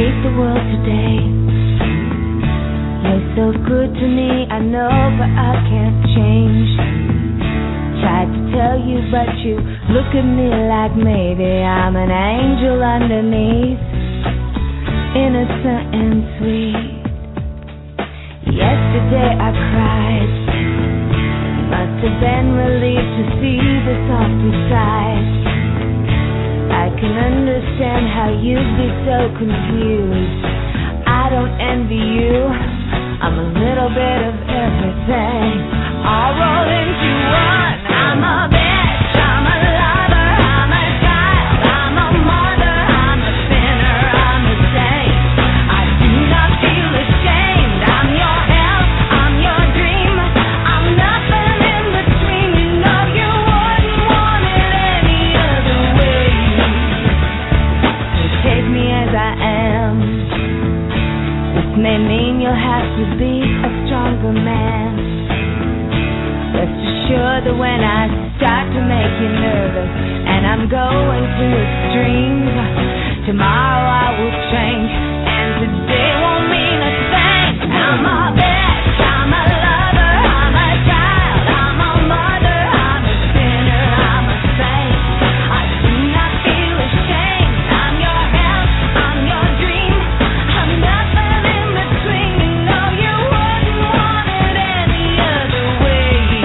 hate the world today. You're so good to me, I know, but I can't change. Tried to tell you, but you look at me like maybe I'm an angel underneath, innocent and sweet. Yesterday I cried, must have been relieved to see the softer side. I can understand how you'd be so confused. I don't envy you, I'm a little bit of everything, all rolled into one. I'm a bitch, I'm a lover, I'm a child, I'm a mother, I'm a sinner, I'm a saint. I do not feel ashamed. I'm your hell, I'm your dream, I'm nothing in between. You know you wouldn't want it any other way. You take me as I am. This may mean you'll have to be a stronger man. Rest assured that when I start to make you nervous and I'm going to extremes, tomorrow I will change and today won't mean a thing. I'm a bitch, I'm a lover, I'm a child, I'm a mother, I'm a sinner, I'm a saint. I do not feel ashamed. I'm your hell, I'm your dream, I'm nothing in between. You know you wouldn't want it any other way.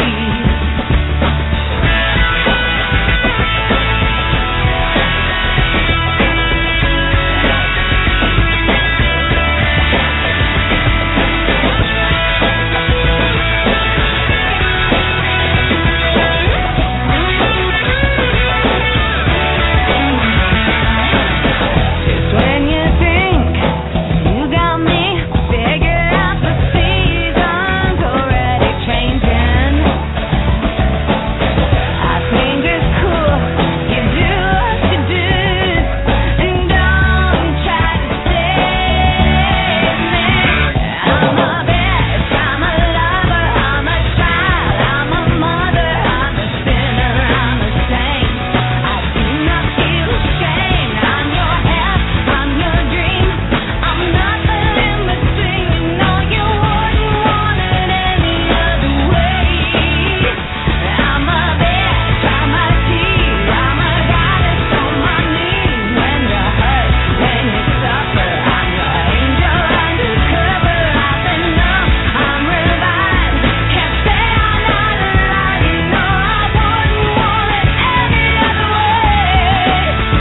Just when you think you got me figured out, the season's already changing. I think it's cool, you do what you do, and don't try to save me. I'm a bitch, I'm a lover, I'm a child, I'm a mother, I'm a sinner, I'm a saint. I do not feel ashamed. I'm your hell, I'm your dream, I'm nothing in between. You know you wouldn't want it any other way. I'm a bitch, I'm a tease, I'm a goddess on my knees. When you hurt, when you suffer, I'm your angel undercover. I've been numb, I'm revived, can't say I'm not alive. You know I wouldn't want it any other way.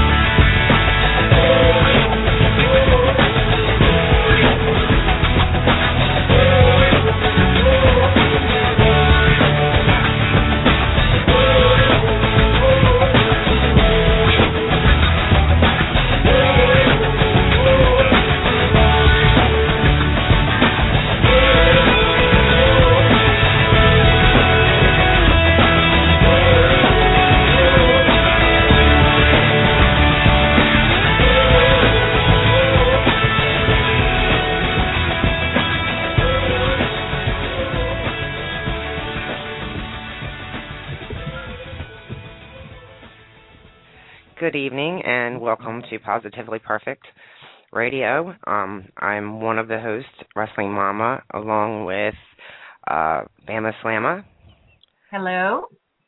Good evening and welcome to Positively Perfect Radio. I'm one of the hosts, Wrestling Mama, along with Bama Slamma, Hello.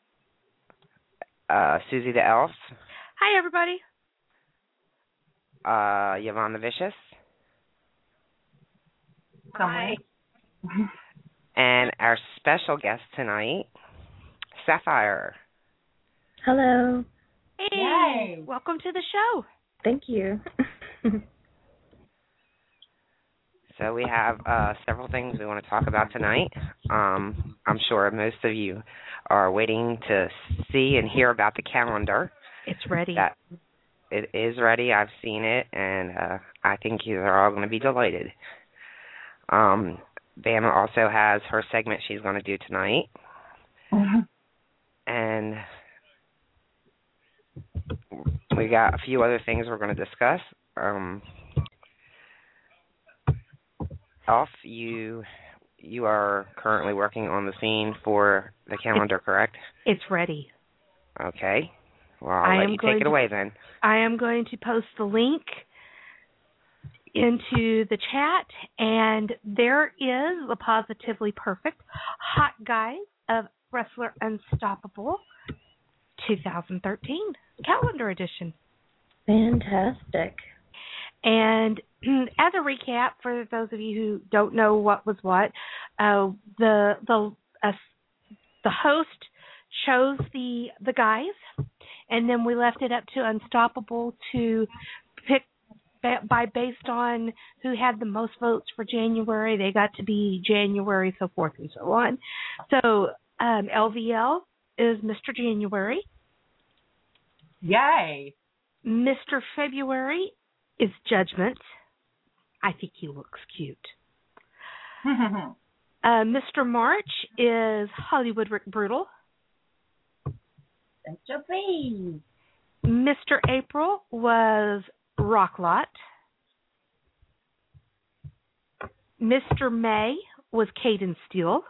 Susie the Elf, Hi, everybody. Yvonne the Vicious, Hi. and our special guest tonight, Sapphire. Hello. Hey, Yay. welcome to the show. Thank you. So we have several things we want to talk about tonight. I'm sure most of you are waiting to see and hear about the calendar. It's ready. It is ready. I've seen it, and I think you're all going to be delighted. Bama also has her segment she's going to do tonight. And we got a few other things we're going to discuss. Elf, you are currently working on the scene for the calendar, correct? It's ready. Okay. Well, I'll let you take it away then. I am going to post the link into the chat, and there is the Positively Perfect Hot Guys of Wrestler Unstoppable 2013 calendar edition. Fantastic. And as a recap, for those of you who don't know what was what, the host chose the guys, and then we left it up to Unstoppable to pick based on who had the most votes for January. They got to be January, so forth and so on. So LVL is Mr. January. Yay. Mr. February is Judgment. I think he looks cute. Mr. March is Hollywood Rick Brutal. That's your please. Mr. April was Rocklot. Mr. May was Caden Steele.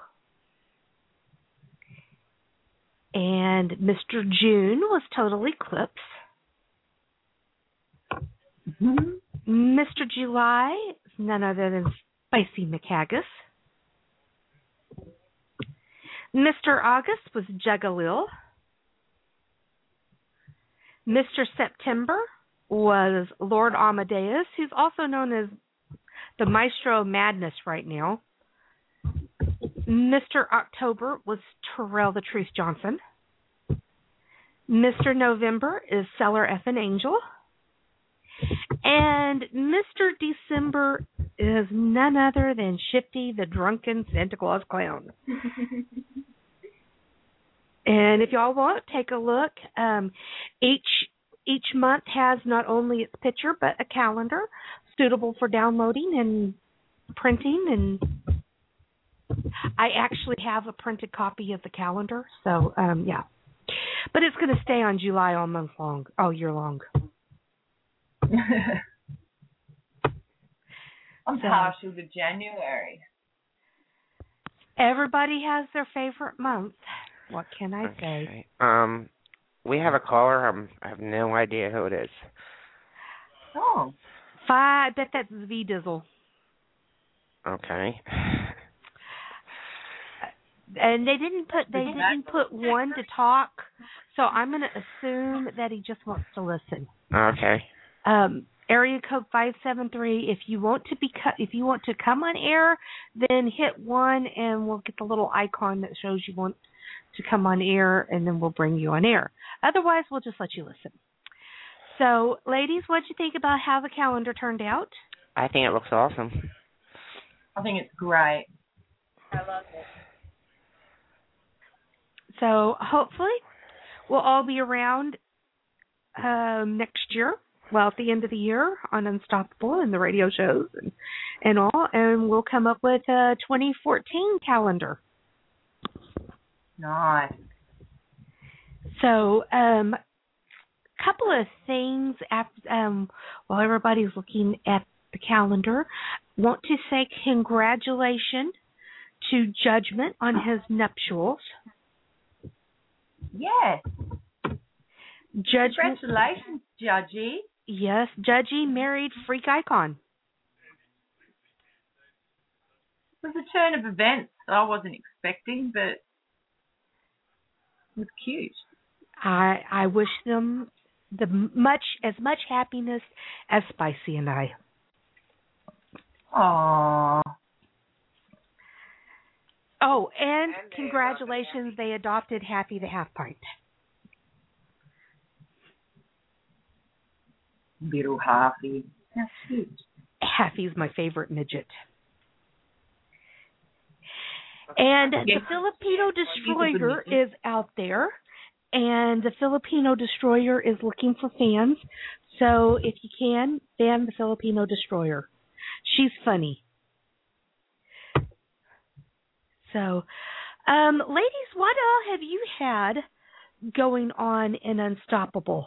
And Mr. June was Total Eclipse. Mr. July is none other than Spicy McHaggis. Mr. August was Juggalil. Mr. September was Lord Amadeus, who's also known as the Maestro of Madness right now. Mr. October was Terrell the Truth Johnson. Mr. November is Seller Effin Angel. And Mr. December is none other than Shifty the Drunken Santa Claus Clown. And if y'all want, take a look. Each month has not only its picture, but a calendar suitable for downloading and printing. And I actually have a printed copy of the calendar. So, yeah. But it's going to stay on July all year long. I'm partial to January. Everybody has their favorite month. What can I say? We have a caller. I have no idea who it is. Oh. I bet that's V-Dizzle. Okay. And they didn't put one to talk, so I'm going to assume that he just wants to listen. Okay. Area code 573. If you want to come on air, then hit 1, and we'll get the little icon that shows you want to come on air, and then we'll bring you on air. Otherwise, we'll just let you listen. So, ladies, what did you think about how the calendar turned out? I think it looks awesome. I think it's great. I love it. So, hopefully, we'll all be around next year. Well, at the end of the year on Unstoppable and the radio shows and all, and we'll come up with a 2014 calendar. Nice. So, couple of things after, while everybody's looking at the calendar, want to say congratulations to Judgment on his nuptials. Yes. Judgment. Congratulations, Judgy. Yes, Judgy married Freak Icon. It was a turn of events I wasn't expecting, but it was cute. I wish them as much happiness as Spicy and I. Aww. Oh, and congratulations, they adopted Happy the Half Pint. Little Halfy. That's cute. Happy's my favorite midget. And the Filipino Destroyer is out there, and the Filipino Destroyer is looking for fans. So if you can, fan the Filipino Destroyer. She's funny. So, ladies, what all have you had going on in Unstoppable?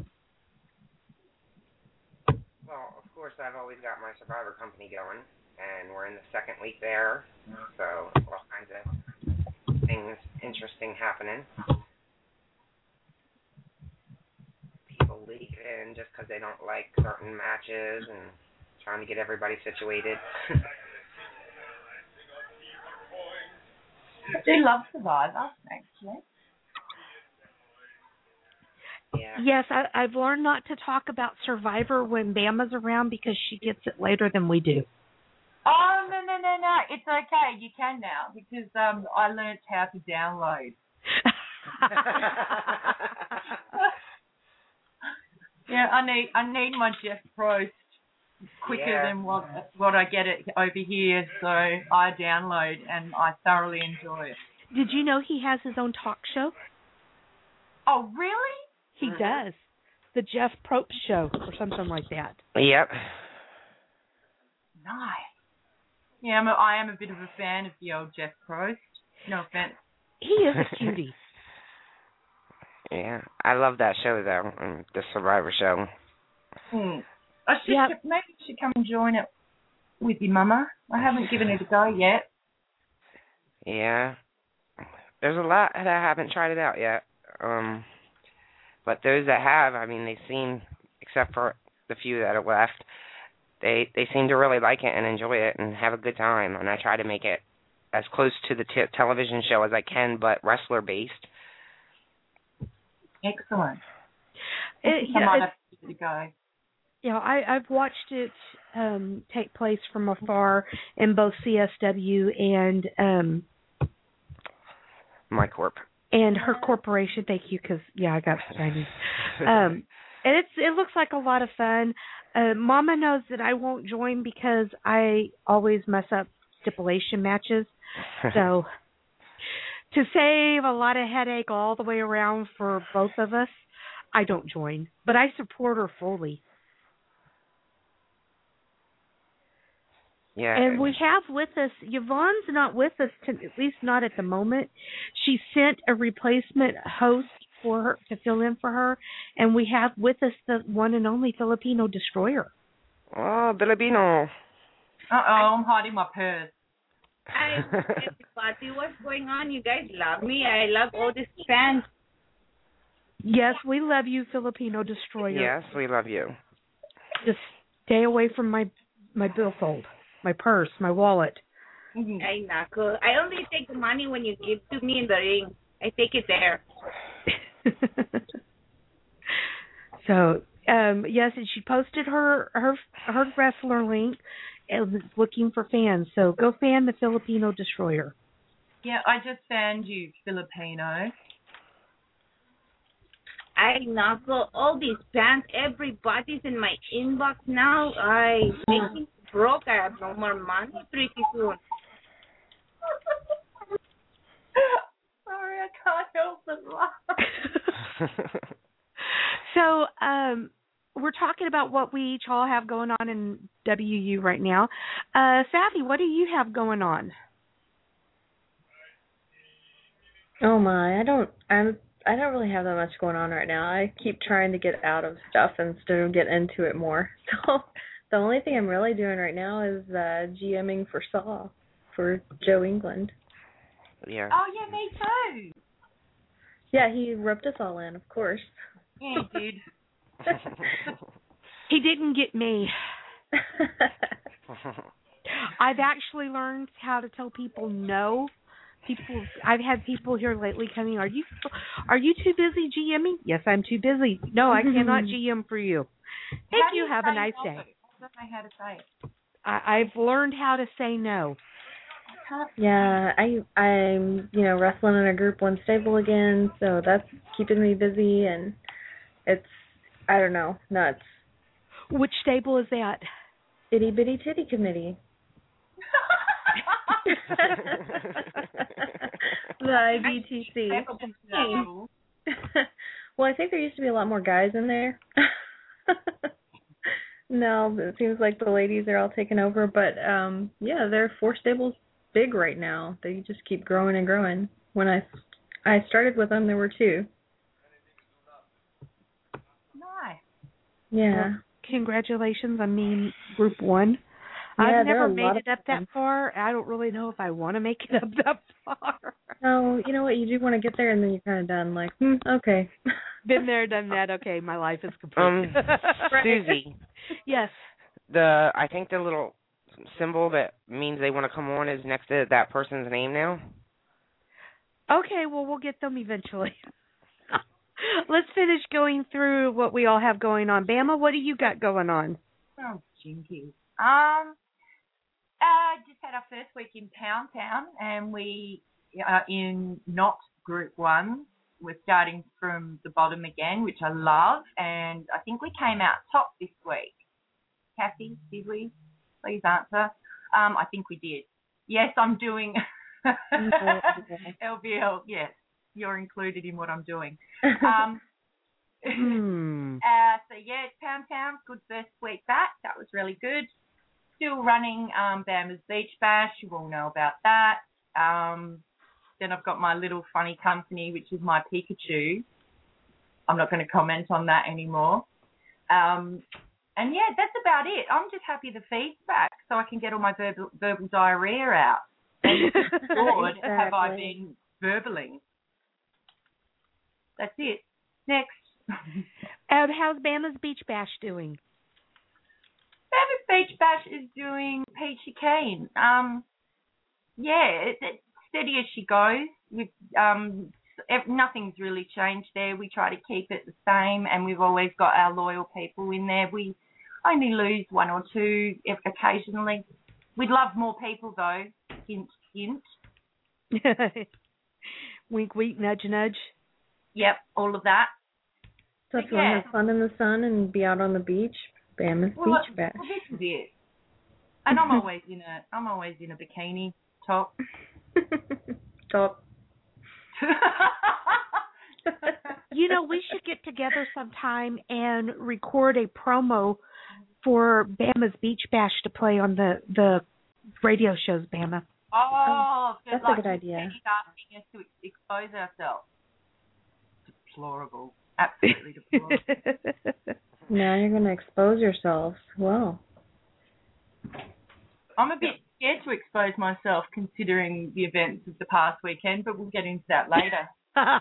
Well, of course, I've always got my Survivor company going, and we're in the second week there, so all kinds of things interesting happening. People leak in just because they don't like certain matches, and trying to get everybody situated. I do love Survivor, actually. Yeah. Yes, I've learned not to talk about Survivor when Bama's around because she gets it later than we do. Oh, no. It's okay. You can now because I learnt how to download. Yeah, I need my Jeff Prost quicker than what I get it over here, so I download and I thoroughly enjoy it. Did you know he has his own talk show? Oh, really? He does. The Jeff Probst Show or something like that. Yep. Nice. Yeah, I am a bit of a fan of the old Jeff Prost. No offense. He is a cutie. Yeah, I love that show though, the Survivor show. Maybe you should come and join it with your mama. I haven't given it a go yet. Yeah, there's a lot that I haven't tried it out yet. But those that have, I mean, they seem, except for the few that are left, they seem to really like it and enjoy it and have a good time. And I try to make it as close to the television show as I can, but wrestler based. Excellent. I might have to give it a go. Yeah, I've watched it take place from afar in both CSW and MyCorp. And her corporation. Thank you, because I got Chinese. And it looks like a lot of fun. Mama knows that I won't join because I always mess up stipulation matches. So to save a lot of headache all the way around for both of us, I don't join. But I support her fully. Yeah. And we have with us, Yvonne's not with us, at least not at the moment. She sent a replacement host for her to fill in for her, and we have with us the one and only Filipino Destroyer. Oh, Filipino. I'm hiding my purse. Hi, everybody. What's going on? You guys love me. I love all these fans. Yes, we love you, Filipino Destroyer. Yes, we love you. Just stay away from my billfold, my purse, my wallet. Ay, nako. I only take the money when you give to me in the ring. I take it there. So, yes, and she posted her wrestler link and was looking for fans. So go fan the Filipino Destroyer. Yeah, I just fanned you, Filipino. Ay, nako. All these fans, everybody's in my inbox now. I make me broke. I have no more money pretty soon. Sorry, I can't help but laugh. So, we're talking about what we each all have going on in WU right now. Savvy, what do you have going on? Oh my, I don't really have that much going on right now. I keep trying to get out of stuff instead of get into it more. So the only thing I'm really doing right now is GMing for Saw for Joe England. Yeah. Oh yeah, me too. Yeah, he roped us all in, of course. Yeah, he did. He didn't get me. I've actually learned how to tell people no. I've had people here lately coming, are you too busy GMing? Yes, I'm too busy. No, I cannot GM for you. Thank you. Have a nice day. I don't know how to say it. I've learned how to say no. Yeah, I'm wrestling in a Group 1 stable again, so that's keeping me busy, and it's, I don't know, nuts. Which stable is that? Itty Bitty Titty Committee. The IBTC. Well, I think there used to be a lot more guys in there. No, it seems like the ladies are all taking over, but yeah, there are 4 stables big right now. They just keep growing and growing. When I started with them, there were 2. Nice. Yeah. Well, congratulations on being Group 1. Yeah, I've never made it up fun. that far. I don't really know if I want to make it up that far. No, you know what? You do want to get there, and then you're kind of done. Like, okay. Been there, done that. Okay, my life is complete. Susie. Yes. I think the little symbol that means they want to come on is next to that person's name now. Okay, well, we'll get them eventually. Let's finish going through what we all have going on. Bama, what do you got going on? Oh, jinkies. Just had our first week in Pound Town, and we are in not Group 1. We're starting from the bottom again, which I love, and I think we came out top this week. Kathy, did we? Please answer. I think we did. Yes, I'm doing LVL. Yes, you're included in what I'm doing. So yeah, Pound Town, good first week back. That was really good. Still running Bama's Beach Bash. You all know about that. Then I've got my little funny company, which is my Pikachu. I'm not going to comment on that anymore. And yeah, that's about it. I'm just happy the feed's back so I can get all my verbal diarrhea out. And Lord, have I been verbaling. That's it. Next. How's Bama's Beach Bash doing? Bama's Beach Bash is doing peachy keen. Yeah, it's steady as she goes. With nothing's really changed there. We try to keep it the same, and we've always got our loyal people in there. We only lose one or two occasionally. We'd love more people though. Hint, hint. Wink, wink, nudge, nudge. Yep, all of that. So if you want to have fun in the sun and be out on the beach, Bama's Beach Bash. Well, this is it. And I'm always in a bikini top. Top. You know, we should get together sometime and record a promo for Bama's Beach Bash to play on the radio shows, Bama. Oh, that's a good idea. Asking us to expose ourselves. Deplorable. Absolutely deplorable. Now you're going to expose yourself. Well. I'm a bit scared to expose myself considering the events of the past weekend, but we'll get into that later.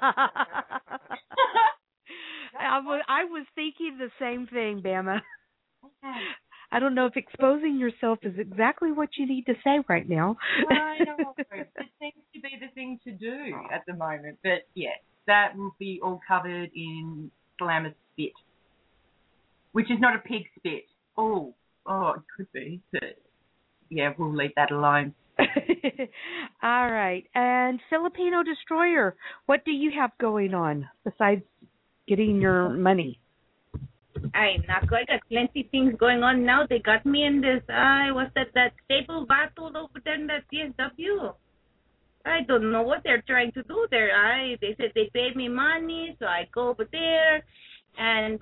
I was thinking the same thing, Bama. I don't know if exposing yourself is exactly what you need to say right now. I know. It seems to be the thing to do at the moment. But, yes, that will be all covered in Salama's spit, which is not a pig spit. Oh, it could be. But, yeah, we'll leave that alone. All right. And Filipino Destroyer, what do you have going on besides getting your money? I got plenty things going on now. They got me in this, what's that stable battle over there in that CSW. I don't know what they're trying to do there. They said they paid me money, so I go over there. And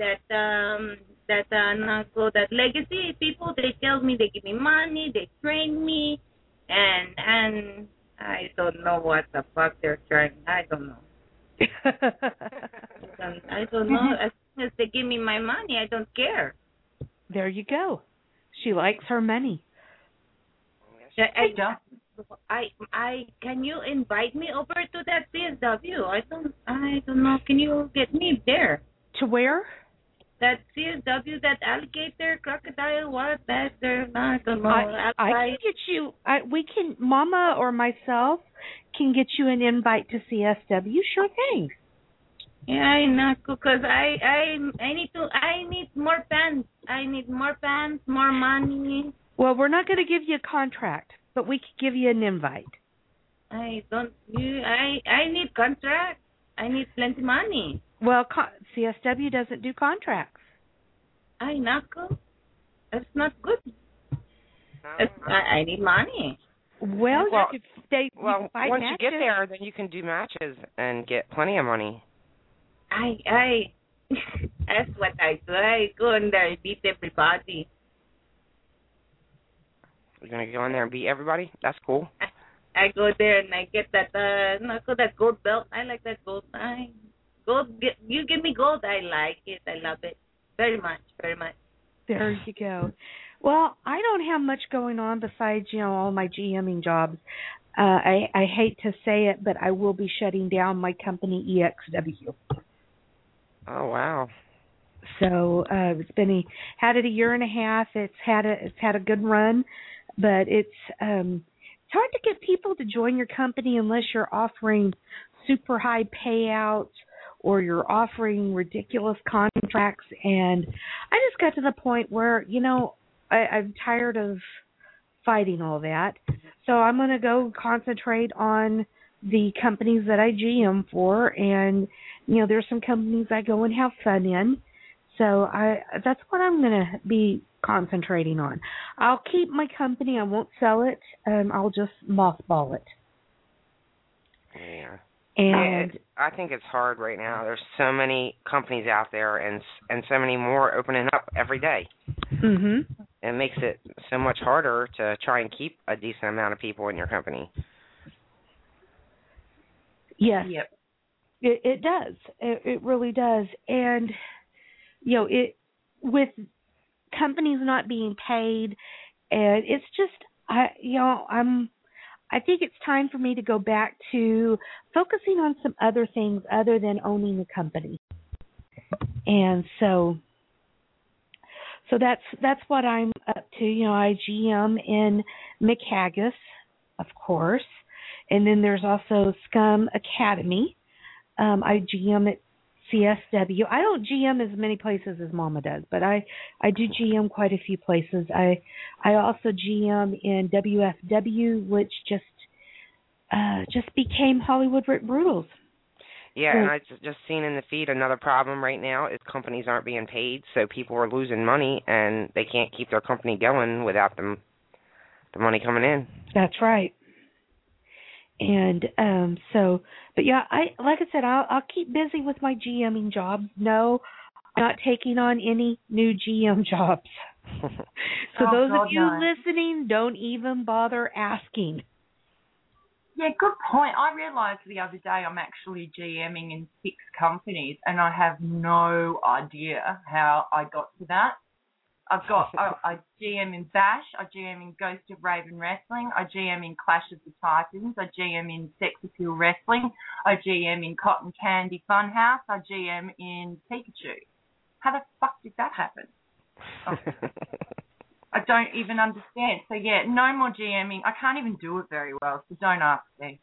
that legacy people, they tell me they give me money, they train me, and I don't know what the fuck they're trying. I don't know. I don't know. As soon as they give me my money, I don't care. There you go. She likes her money. I can you invite me over to that CSW? I don't know. Can you get me there? To where? That CSW, that alligator, crocodile, what? I don't know. I can get you. Mama or myself can get you an invite to CSW. Sure thing. Yeah, I know, because I need more fans. I need more fans, more money. Well, we're not going to give you a contract, but we could give you an invite. I need contract. I need plenty money. Well, CSW doesn't do contracts. I know. That's not good. I need money. Well, once matches. you get there, then you can do matches and get plenty of money. That's what I do. I go in there and beat everybody. You're gonna go in there and beat everybody? That's cool. I go there and I get that gold belt. I like that gold. You give me gold, I like it. I love it very much, very much. There you go. Well, I don't have much going on besides, all my GMing jobs. I hate to say it, but I will be shutting down my company, EXW. Oh, wow. So had it a year and a half. It's had a good run, but it's hard to get people to join your company unless you're offering super high payouts or you're offering ridiculous contracts. And I just got to the point where, I'm tired of fighting all that. So I'm going to go concentrate on the companies that I GM for. And, there's some companies I go and have fun in. So that's what I'm going to be concentrating on. I'll keep my company. I won't sell it. I'll just mothball it. Yeah. And I think it's hard right now. There's so many companies out there and so many more opening up every day. Mhm. It makes it so much harder to try and keep a decent amount of people in your company. Yes. Yep. It does. It really does. And with companies not being paid, and it's just I think it's time for me to go back to focusing on some other things other than owning a company. And so that's what I'm up to. I GM in McHaggis, of course, and then there's also Scum Academy. I GM at CSW. I don't GM as many places as Mama does, but I do GM quite a few places. I also GM in WFW, which just became Hollywood Rick Brutals. Yeah, and I just seen in the feed another problem right now is companies aren't being paid, so people are losing money and they can't keep their company going without the money coming in. That's right. And but yeah, like I said, I'll keep busy with my GMing jobs. No, I'm not taking on any new GM jobs. So those of you listening, don't even bother asking. Yeah, good point. I realised the other day I'm actually GMing in 6 companies, and I have no idea how I got to that. I GM in Bash, I GM in Ghost of Raven Wrestling, I GM in Clash of the Titans, I GM in Sex Appeal Wrestling, I GM in Cotton Candy Funhouse, I GM in Pikachu. How the fuck did that happen? Oh. I don't even understand. So yeah, no more GMing. I can't even do it very well, so don't ask me.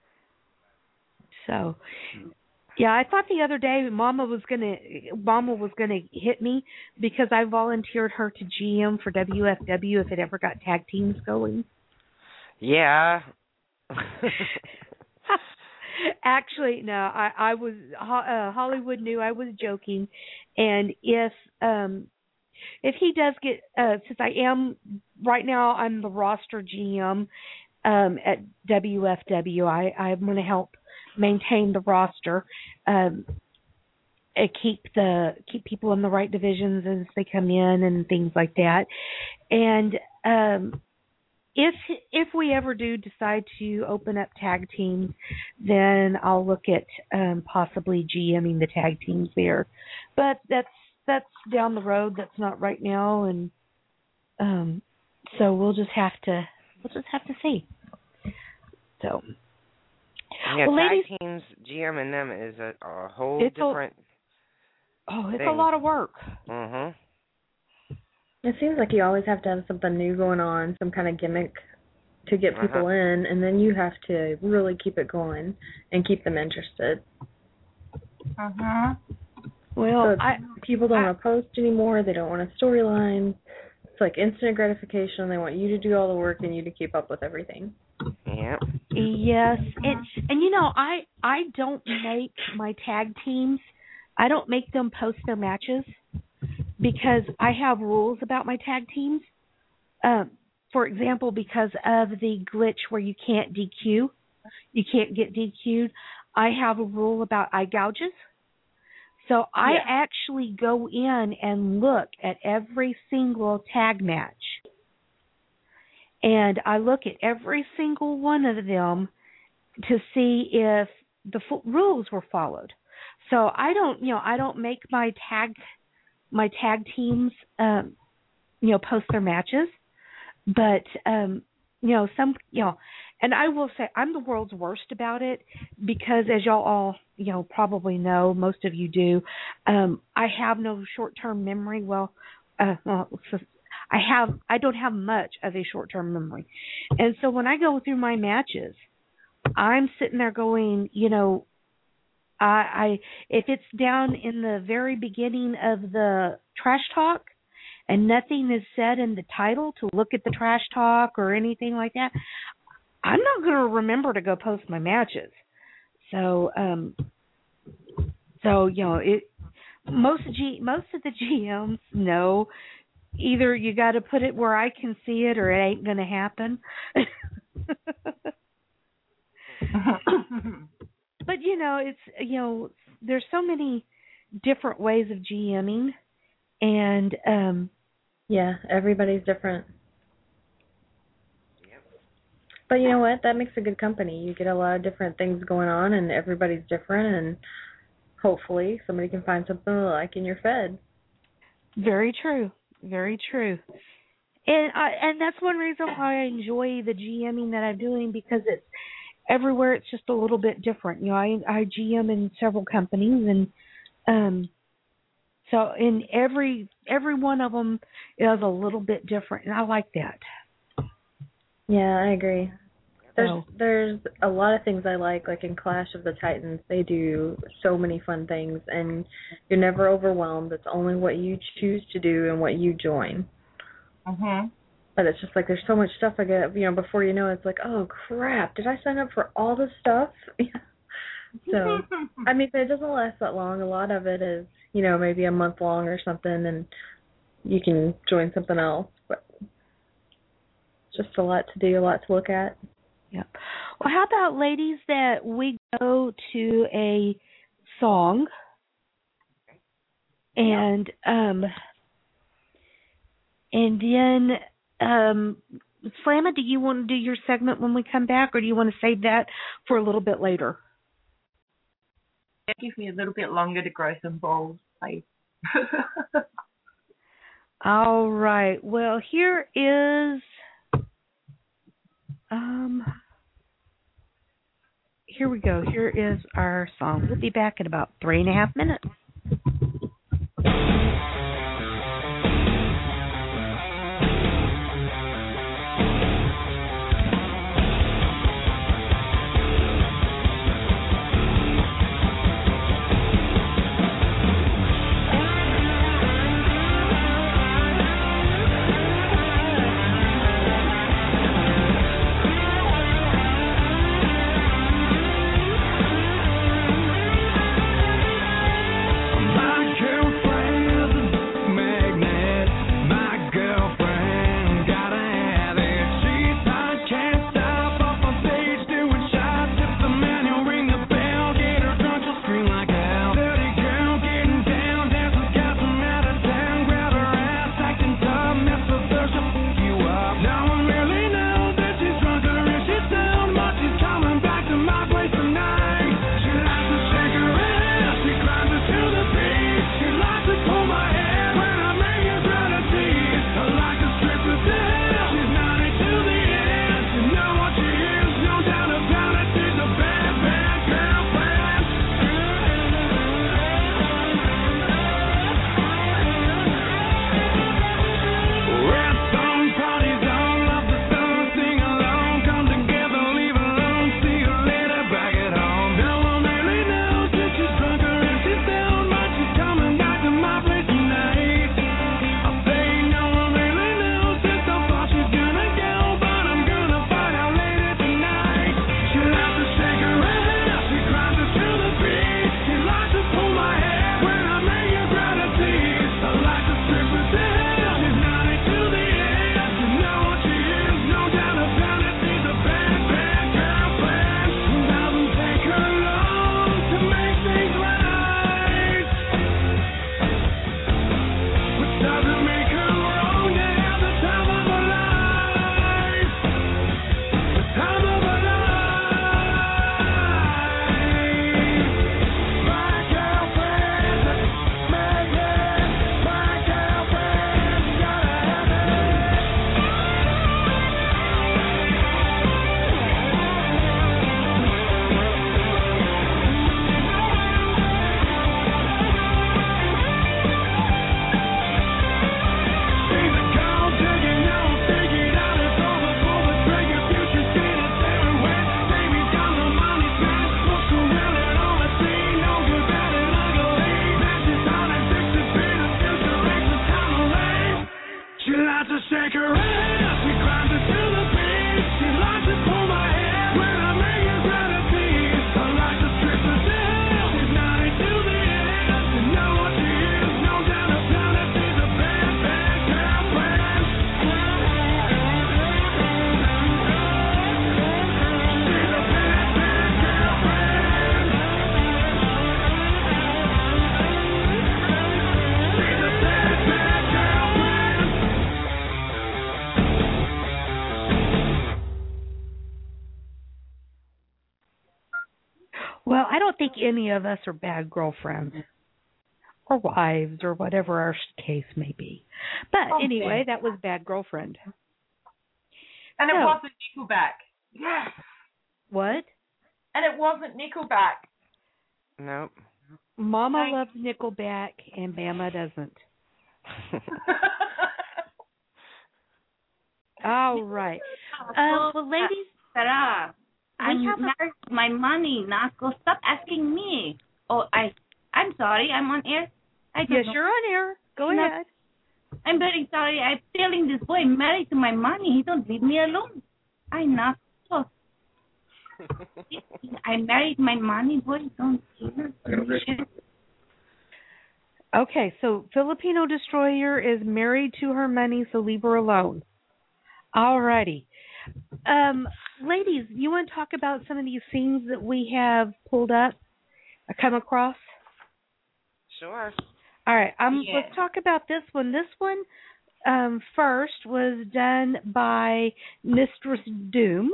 So yeah, I thought the other day Mama was gonna hit me because I volunteered her to GM for WFW if it ever got tag teams going. Yeah. Actually, no. I was Hollywood knew I was joking, and if he does get since I am right now, I'm the roster GM at WFW. I'm going to help maintain the roster, keep people in the right divisions as they come in and things like that. And if we ever do decide to open up tag teams, then I'll look at possibly GMing the tag teams there. But that's down the road. That's not right now, and so we'll just have to see. So. Yeah, well, tag ladies, teams, GMing them is a whole different it's thing. a lot of work. Mhm. It seems like you always have to have something new going on, some kind of gimmick to get people in, and then you have to really keep it going and keep them interested. Well, so people don't want to post anymore. They don't want a storyline. It's like instant gratification. They want you to do all the work and you to keep up with everything. Yeah. Yes, and I don't make my tag teams. I don't make them post their matches because I have rules about my tag teams. For example, because of the glitch where you can't DQ, you can't get DQ'd. I have a rule about eye gouges. So I actually go in and look at every single tag match. And I look at every single one of them to see if the rules were followed. So I don't make my tag teams, post their matches, but and And I will say I'm the world's worst about it because, as y'all all probably know, most of you do. I have no short-term memory. I don't have much of a short-term memory, and so when I go through my matches, I'm sitting there going, if it's down in the very beginning of the trash talk and nothing is said in the title to look at the trash talk or anything like that, I'm not going to remember to go post my matches. So most of the GMs know either you got to put it where I can see it or it ain't going to happen. But it's there's so many different ways of GMing, and everybody's different. But you know what? That makes a good company. You get a lot of different things going on, and everybody's different, and hopefully somebody can find something they like in your Fed. Very true. Very true. And that's one reason why I enjoy the GMing that I'm doing, because it's everywhere. It's just a little bit different. I GM in several companies, and so in every one of them is a little bit different, and I like that. Yeah, I agree. There's a lot of things I like in Clash of the Titans. They do so many fun things, and you're never overwhelmed. It's only what you choose to do and what you join. Mhm. But it's just there's so much stuff I get, before you know it's oh crap, did I sign up for all this stuff? So, but it doesn't last that long. A lot of it is, maybe a month long or something, and you can join something else. But just a lot to do, a lot to look at. Yep. Well, how about, ladies, that we go to a song, and then Slamma, do you want to do your segment when we come back, or do you want to save that for a little bit later? Give me a little bit longer to grow some balls, please. All right. Well, here is here we go. Here is our song. We'll be back in about 3.5 minutes. Well, I don't think any of us are bad girlfriends or wives or whatever our case may be. But anyway, that was Bad Girlfriend. And it wasn't Nickelback. Yes. What? And it wasn't Nickelback. Nope. Mama loves Nickelback and Bama doesn't. All right. Well, ladies. Sarah, I'm married to my money, Naco. Stop asking me. Oh, I'm sorry. I'm on air. Yes, you're on air. Go ahead. I'm very sorry. I'm telling this boy married to my money. He don't leave me alone. I'm not so. I married my money, boy. Don't see her. Okay, so Filipino Destroyer is married to her money, so leave her alone. All righty. Ladies, you want to talk about some of these scenes that we have pulled up, come across? Sure. All right, let's talk about this one. This one first was done by Mistress Doom.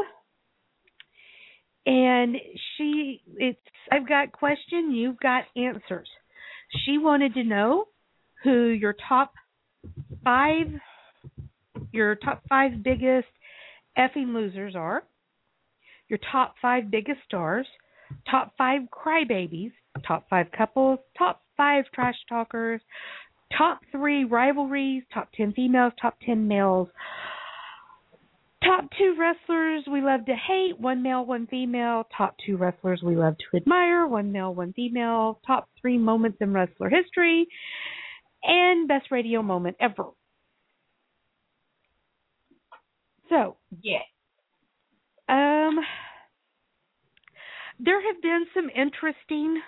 And I've got question, you've got answers. She wanted to know who your top five biggest effing losers are, your top 5 biggest stars, top 5 crybabies, top 5 couples, top 5 trash talkers, top 3 rivalries, top 10 females, top 10 males, top 2 wrestlers we love to hate, 1 male, 1 female, top 2 wrestlers we love to admire, 1 male, 1 female, top 3 moments in wrestler history, and best radio moment ever. So, there have been some interesting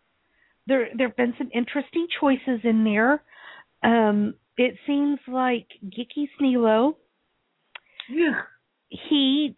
choices in there. It seems like Gicky Sneelo, Heat,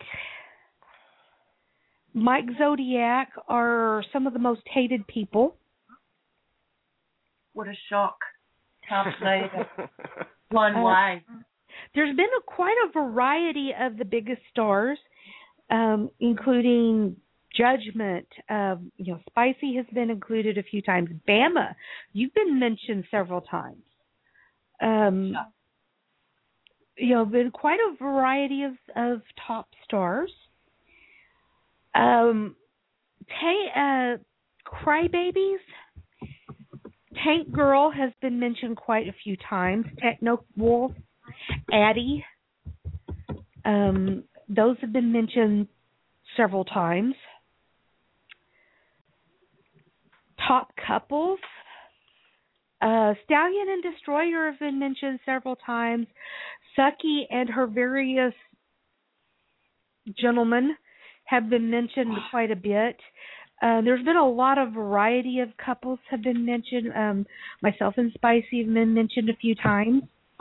Mike Zodiac are some of the most hated people. What a shock. Can't say that. One way. There's been quite a variety of the biggest stars, including Judgment. Spicy has been included a few times. Bama, you've been mentioned several times. Been quite a variety of top stars. Crybabies. Tank Girl has been mentioned quite a few times. Techno Wolf, Addie. Those have been mentioned several times. Top couples. Stallion and Destroyer have been mentioned several times. Sucky and her various gentlemen have been mentioned quite a bit. There's been a lot of variety of couples have been mentioned. Myself and Spicy have been mentioned a few times.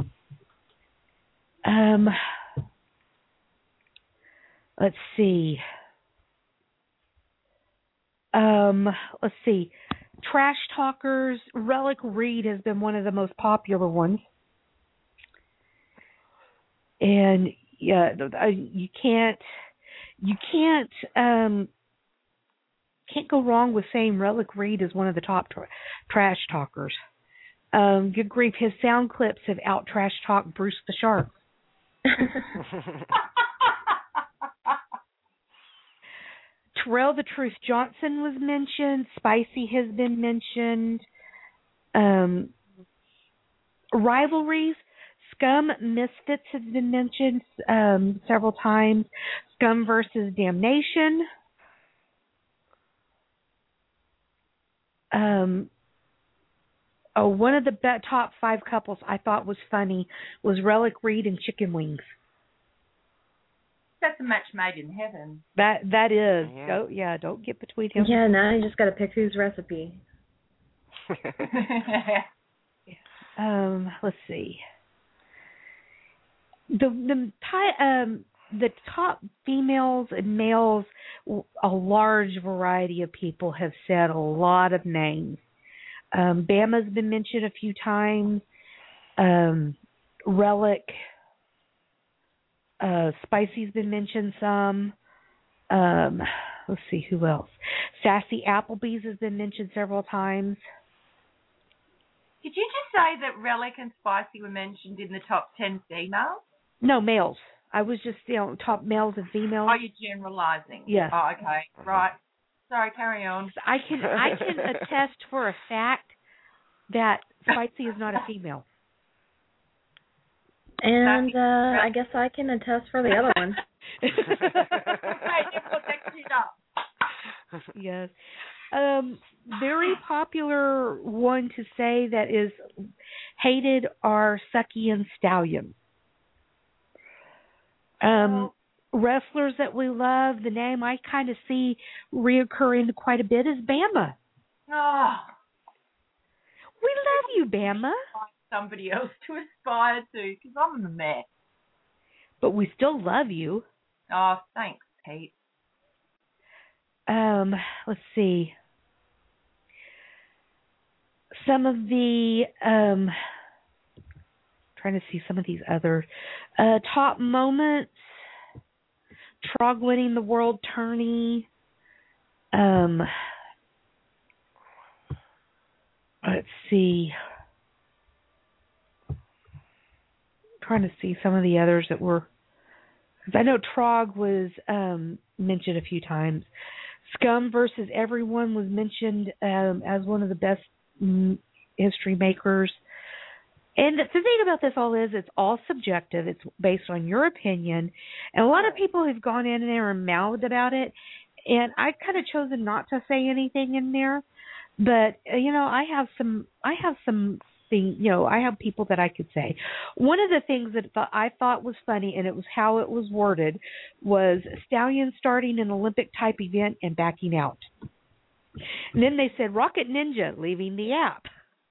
Let's see. Trash talkers. Relic Reed has been one of the most popular ones. And you can't go wrong with saying Relic Reed is one of the top trash talkers. Good grief, his sound clips have out trash talked Bruce the Shark. Terrell the Truth Johnson was mentioned. Spicy has been mentioned. Rivalries. Scum Misfits has been mentioned several times. Scum versus Damnation. One of the top 5 couples I thought was funny was Relic Reed and Chicken Wings. That's a match made in heaven. That is. Don't get between him. Yeah, now you just got to pick whose recipe. Let's see. The top females and males, a large variety of people have said a lot of names. Bama's been mentioned a few times. Relic. Spicy's been mentioned some. let's see who else. Sassy Applebee's has been mentioned several times. Did you just say that Relic and Spicy were mentioned in the top 10 females? No, males. I was just top males and females. Oh, you're generalizing. Yes. Oh, okay. Right. Sorry, carry on. I can attest for a fact that Spicy is not a female. And I guess I can attest for the other one. Yes. Very popular one to say that is hated are Sucky and Stallion. Wrestlers that we love, the name I kind of see reoccurring quite a bit is Bama. Oh. We love you, Bama. Somebody else to aspire to, because I'm a mess. But we still love you. Oh, thanks, Pete. Let's see. Some of the trying to see some of these other top moments. Trog winning the world tourney. Let's see. Trying to see some of the others that were. I know Trog was mentioned a few times. Scum versus Everyone was mentioned as one of the best history makers. And the thing about this all is it's all subjective. It's based on your opinion. And a lot of people have gone in there and mouthed about it. And I've kind of chosen not to say anything in there. But, I have people that I could say. One of the things that I thought was funny, and it was how it was worded, was Stallion starting an Olympic-type event and backing out. And then they said Rocket Ninja leaving the app.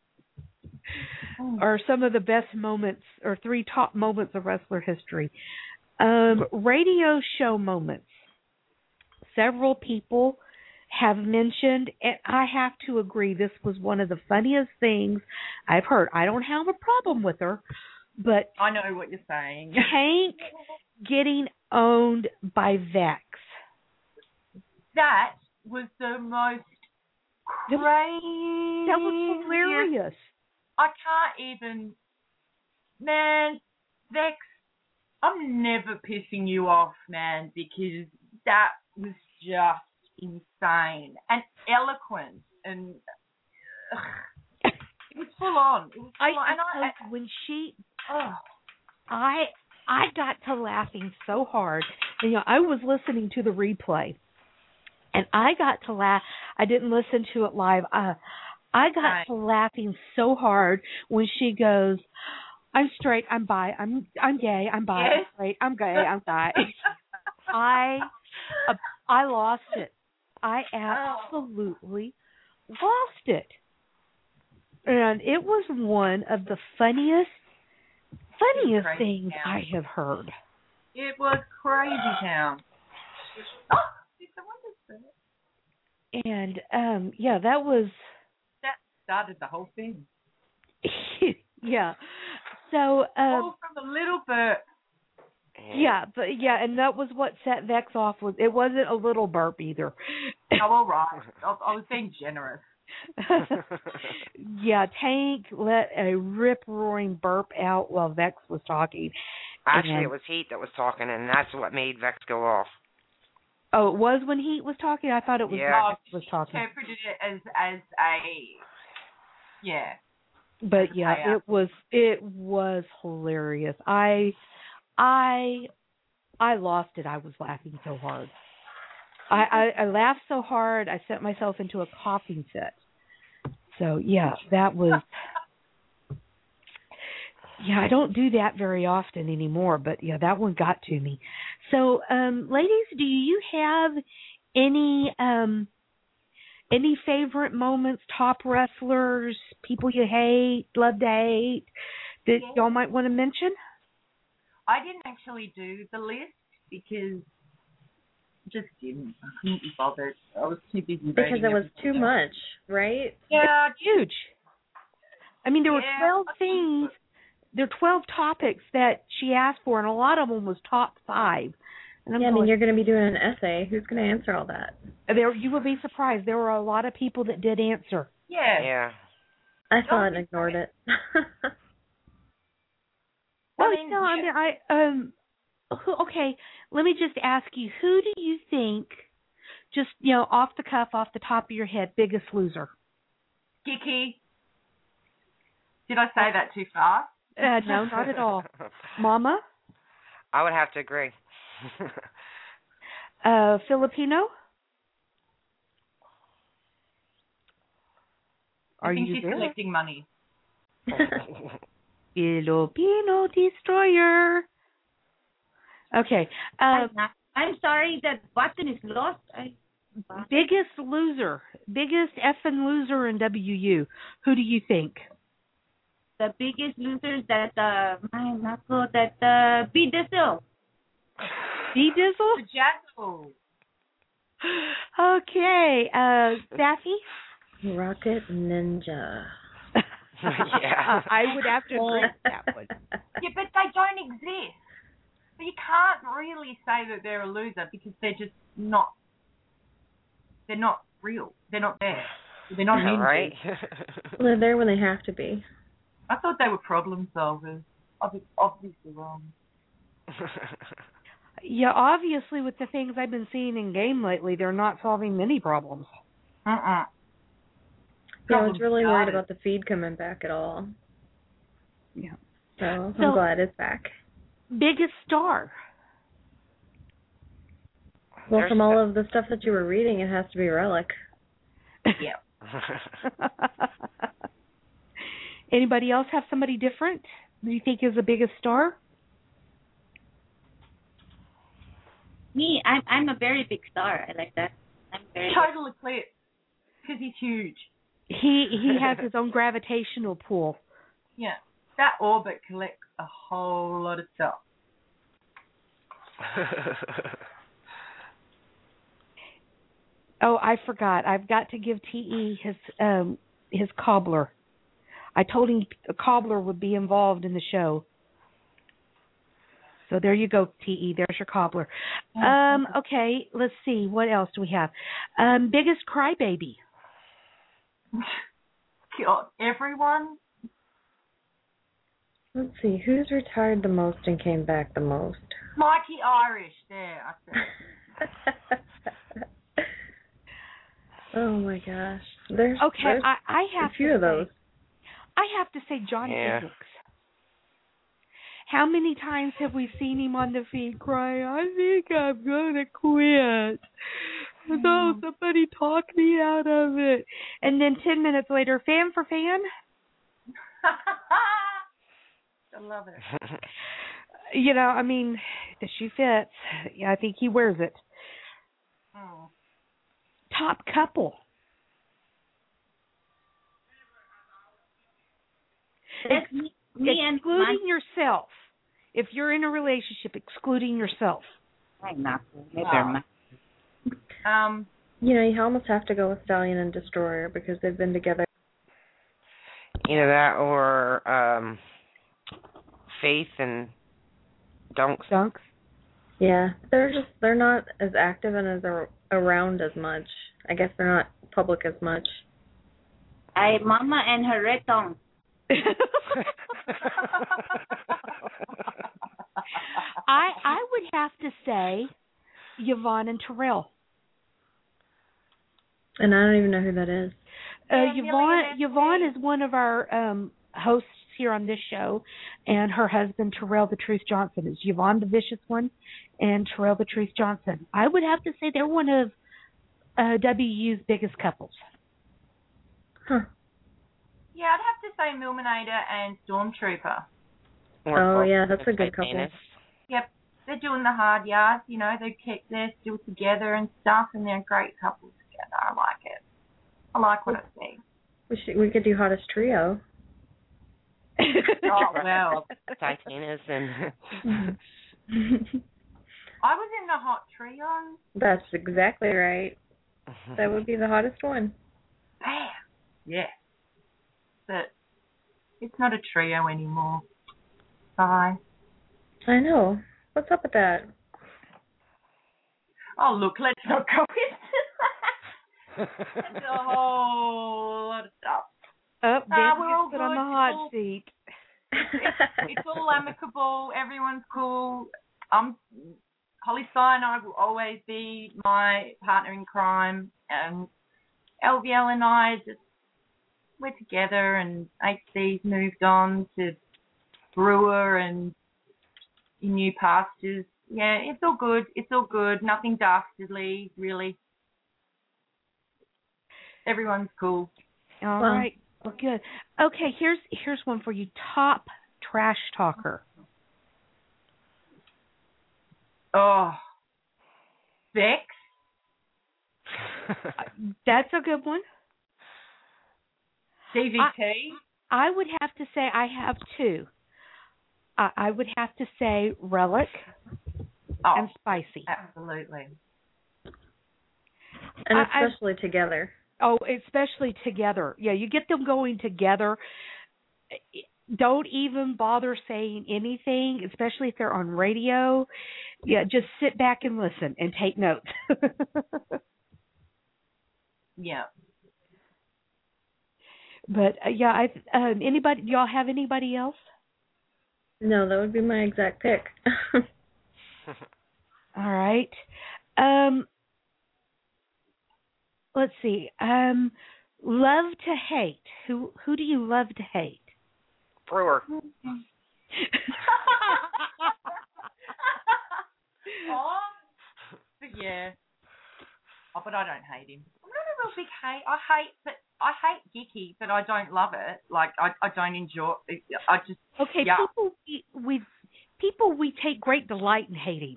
Are some of the best moments, or 3 top moments of wrestler history. Radio show moments. Several people have mentioned, and I have to agree, this was one of the funniest things I've heard. I don't have a problem with her, but I know what you're saying. Tank getting owned by Vex. That was the most crazy. That was hilarious. I can't even. Man, Vex, I'm never pissing you off, man, because that was just insane and eloquent, and it was full on. It was full on. And when she, I got to laughing so hard. And, I was listening to the replay, and I got to laugh. I didn't listen to it live. I got to laughing so hard when she goes, "I'm straight, I'm bi, I'm gay, I'm bi, I'm straight, I'm gay, I'm bi." I lost it. I absolutely lost it. And it was one of the funniest things I have heard. It was crazy town. And that was. That started the whole thing. Yeah. So. All from a little burp. Yeah, and that was what set Vex off. It wasn't a little burp either. Oh, all right. I was being generous. Yeah, Tank let a rip-roaring burp out while Vex was talking. Actually, it was Heat that was talking, and that's what made Vex go off. Oh, it was when Heat was talking? I thought it was Vex was talking. I interpreted it as a... Yeah. But, yeah, it was hilarious. I lost it. I was laughing so hard. I laughed so hard, I sent myself into a coughing fit. So, yeah, that was... Yeah, I don't do that very often anymore, but, yeah, that one got to me. So, ladies, do you have any favorite moments, top wrestlers, people you hate, love to hate, that y'all might want to mention? I didn't actually do the list because just didn't. I couldn't be bothered. I was too busy. Because it was too much, right? Yeah, it's huge. I mean, there were 12 things. There were 12 topics that she asked for, and a lot of them was top 5. And I mean, you're going to be doing an essay. Who's going to answer all that? There, you will be surprised. There were a lot of people that did answer. Yeah. Yeah. I saw it and ignored it. Okay, let me just ask you, who do you think, just, off the cuff, off the top of your head, biggest loser? Kiki. Did I say that too fast? No, not at all. Mama? I would have to agree. Filipino? I think she's collecting money. Filipino destroyer. Okay. I'm sorry, that button is lost. Biggest effing loser in WU. Who do you think? The biggest losers that B Dizzle. B Dizzle? The Jazzle. Okay. Sassy? Rocket Ninja. Yeah. I would have to agree with that one. Yeah, but they don't exist. But you can't really say that they're a loser because they're just not. They're not real. They're not there. They're not ninjas. Right? They're there when they have to be. I thought they were problem solvers. Obviously wrong. Yeah, obviously with the things I've been seeing in game lately, they're not solving many problems. Yeah, I was really worried about the feed coming back at all. Yeah. So I'm glad it's back. Biggest star? Well, from all of the stuff that you were reading, it has to be Relic. Yeah. Anybody else have somebody different do you think is the biggest star? Me, I'm a very big star. I like that. I'm very Total Eclipse. Because he's huge. He has his own gravitational pull. Yeah. That orbit collects a whole lot of stuff. Oh, I forgot. I've got to give TE his cobbler. I told him a cobbler would be involved in the show. So there you go, TE. There's your cobbler. Okay, let's see. What else do we have? Biggest crybaby. God, everyone? Let's see, who's retired the most and came back the most? Mikey Irish. There, I said. Oh my gosh. There's I have a few of those. I have to say John Hendricks. How many times have we seen him on the feed crying, I think I'm going to quit. No, somebody talk me out of it. And then 10 minutes later, fan for fan. I love it. I mean, the shoe fits. Yeah, I think he wears it. Oh. Top couple. Excluding yourself. If you're in a relationship, excluding yourself. You almost have to go with Stallion and Destroyer because they've been together. Either that or Faith and Dunks. Dunks? Yeah, they're not as active and as around as much. I guess they're not public as much. Mama and her red tongue. I would have to say Yvonne and Terrell. And I don't even know who that is. Yvonne is one of our hosts here on this show, and her husband Terrell the Truth Johnson is Yvonne the Vicious One, and Terrell the Truth Johnson. I would have to say they're one of WU's biggest couples. Huh. Yeah, I'd have to say Milminator and Stormtrooper. Yeah, that's a good couple. Yep, they're doing the hard yards, they're still together and stuff, and they're a great couple together. I like it. I like what I see. We could do Hottest Trio. Oh, well. Titanus and... I was in the Hot Trio. That's exactly right. That would be the hottest one. Bam! Yeah. But it's not a trio anymore. Bye. I know. What's up with that? Oh, look, let's not go into that. It's a whole lot of stuff. Oh, Dan we're all gets put on the good. hot seat. It's all amicable. Everyone's cool. Holly Cyanide will always be my partner in crime, and LVL and I we're together, and HC's moved on to Brewer and in new pastures. Yeah, it's all good. It's all good. Nothing dastardly, really. Everyone's cool. All right. Well, good. Okay, here's one for you. Top trash talker. Oh, Bex. That's a good one. DVT. I would have to say I have two. I would have to say Relic and Spicy. Absolutely. And especially together. Oh, especially together. Yeah, you get them going together. Don't even bother saying anything, especially if they're on radio. Yeah, just sit back and listen and take notes. Yeah. But yeah, anybody? Y'all have anybody else? No, that would be my exact pick. All right. Let's see. Love to hate. Who do you love to hate? Brewer. Yeah. Oh, but I don't hate him. I'm not a real big hate. I hate Gicky, but I don't love it. Like I don't enjoy it. I just yeah. People we take great delight in hating.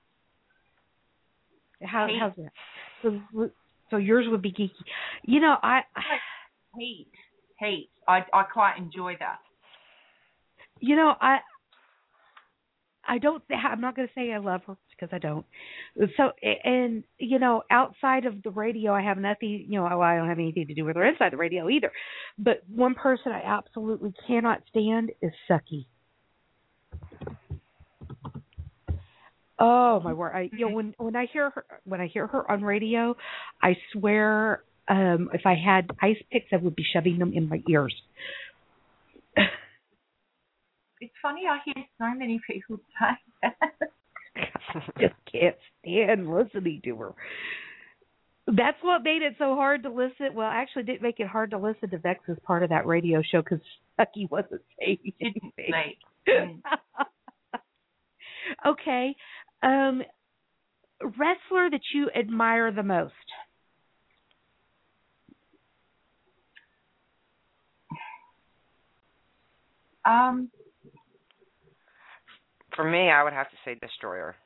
How's that? So yours would be Geeky. You know, I hate. I quite enjoy that. You know, I don't. I'm not going to say I love her because I don't. So, and you know, outside of the radio, I have nothing. You know, I don't have anything to do with her inside the radio either. But one person I absolutely cannot stand is Sucky. Oh my word! When I hear her on radio, I swear, if I had ice picks, I would be shoving them in my ears. It's funny, I hear so many people say that. I just can't stand listening to her. That's what made it so hard to listen. Well, actually, it didn't make it hard to listen to Vex as part of that radio show because Sucky wasn't saying anything. Okay. Wrestler that you admire the most? For me, I would have to say Destroyer.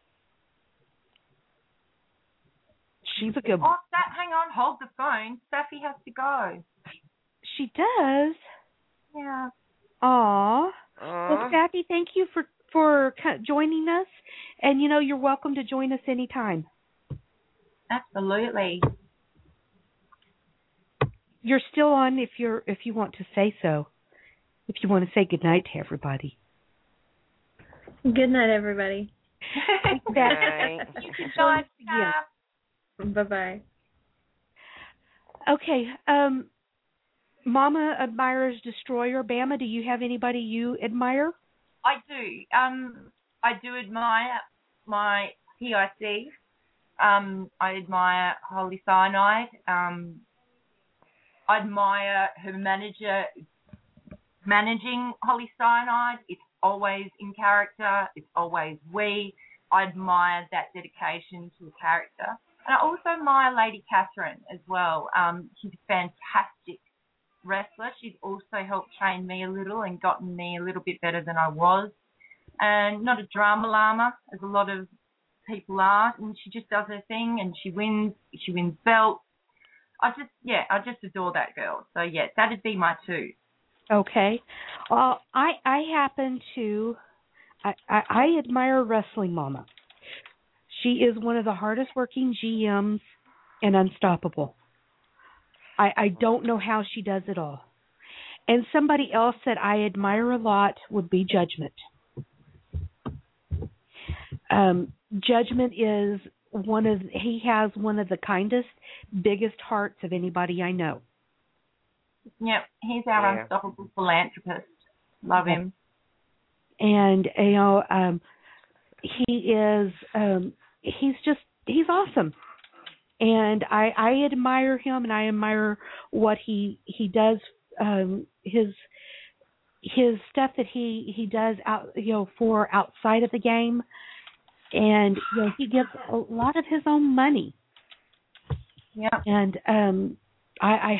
She's a good one. Hang on, hold the phone. Safi has to go. She does? Yeah. Aw. Well, Safi, thank you for joining us. And, you know, you're welcome to join us anytime. Absolutely. You're still on if you want to say so. If you want to say goodnight to everybody. Good night, everybody. Good night. Bye-bye. Okay. Mama admires Destroyer. Bama, do you have anybody you admire? I do. I do admire my PIC. I admire Holy Cyanide. I admire her manager managing Holy Cyanide. It's always in character. It's always we. I admire that dedication to the character. And I also admire Lady Catherine as well. She's a fantastic wrestler. She's also helped train me a little and gotten me a little bit better than I was. And not a drama llama, as a lot of people are. And she just does her thing and she wins belts. I just adore that girl. So, yeah, that'd be my two. Okay. Well, I happen to... I admire Wrestling Mama. She is one of the hardest working GMs and unstoppable. I don't know how she does it all. And somebody else that I admire a lot would be Judgment. Judgment is he has one of the kindest, biggest hearts of anybody I know. Yep, he's our unstoppable philanthropist. Love him. And he is he's awesome. And I admire him, and I admire what he does, his stuff that he does out for outside of the game, and he gives a lot of his own money. Yeah. And I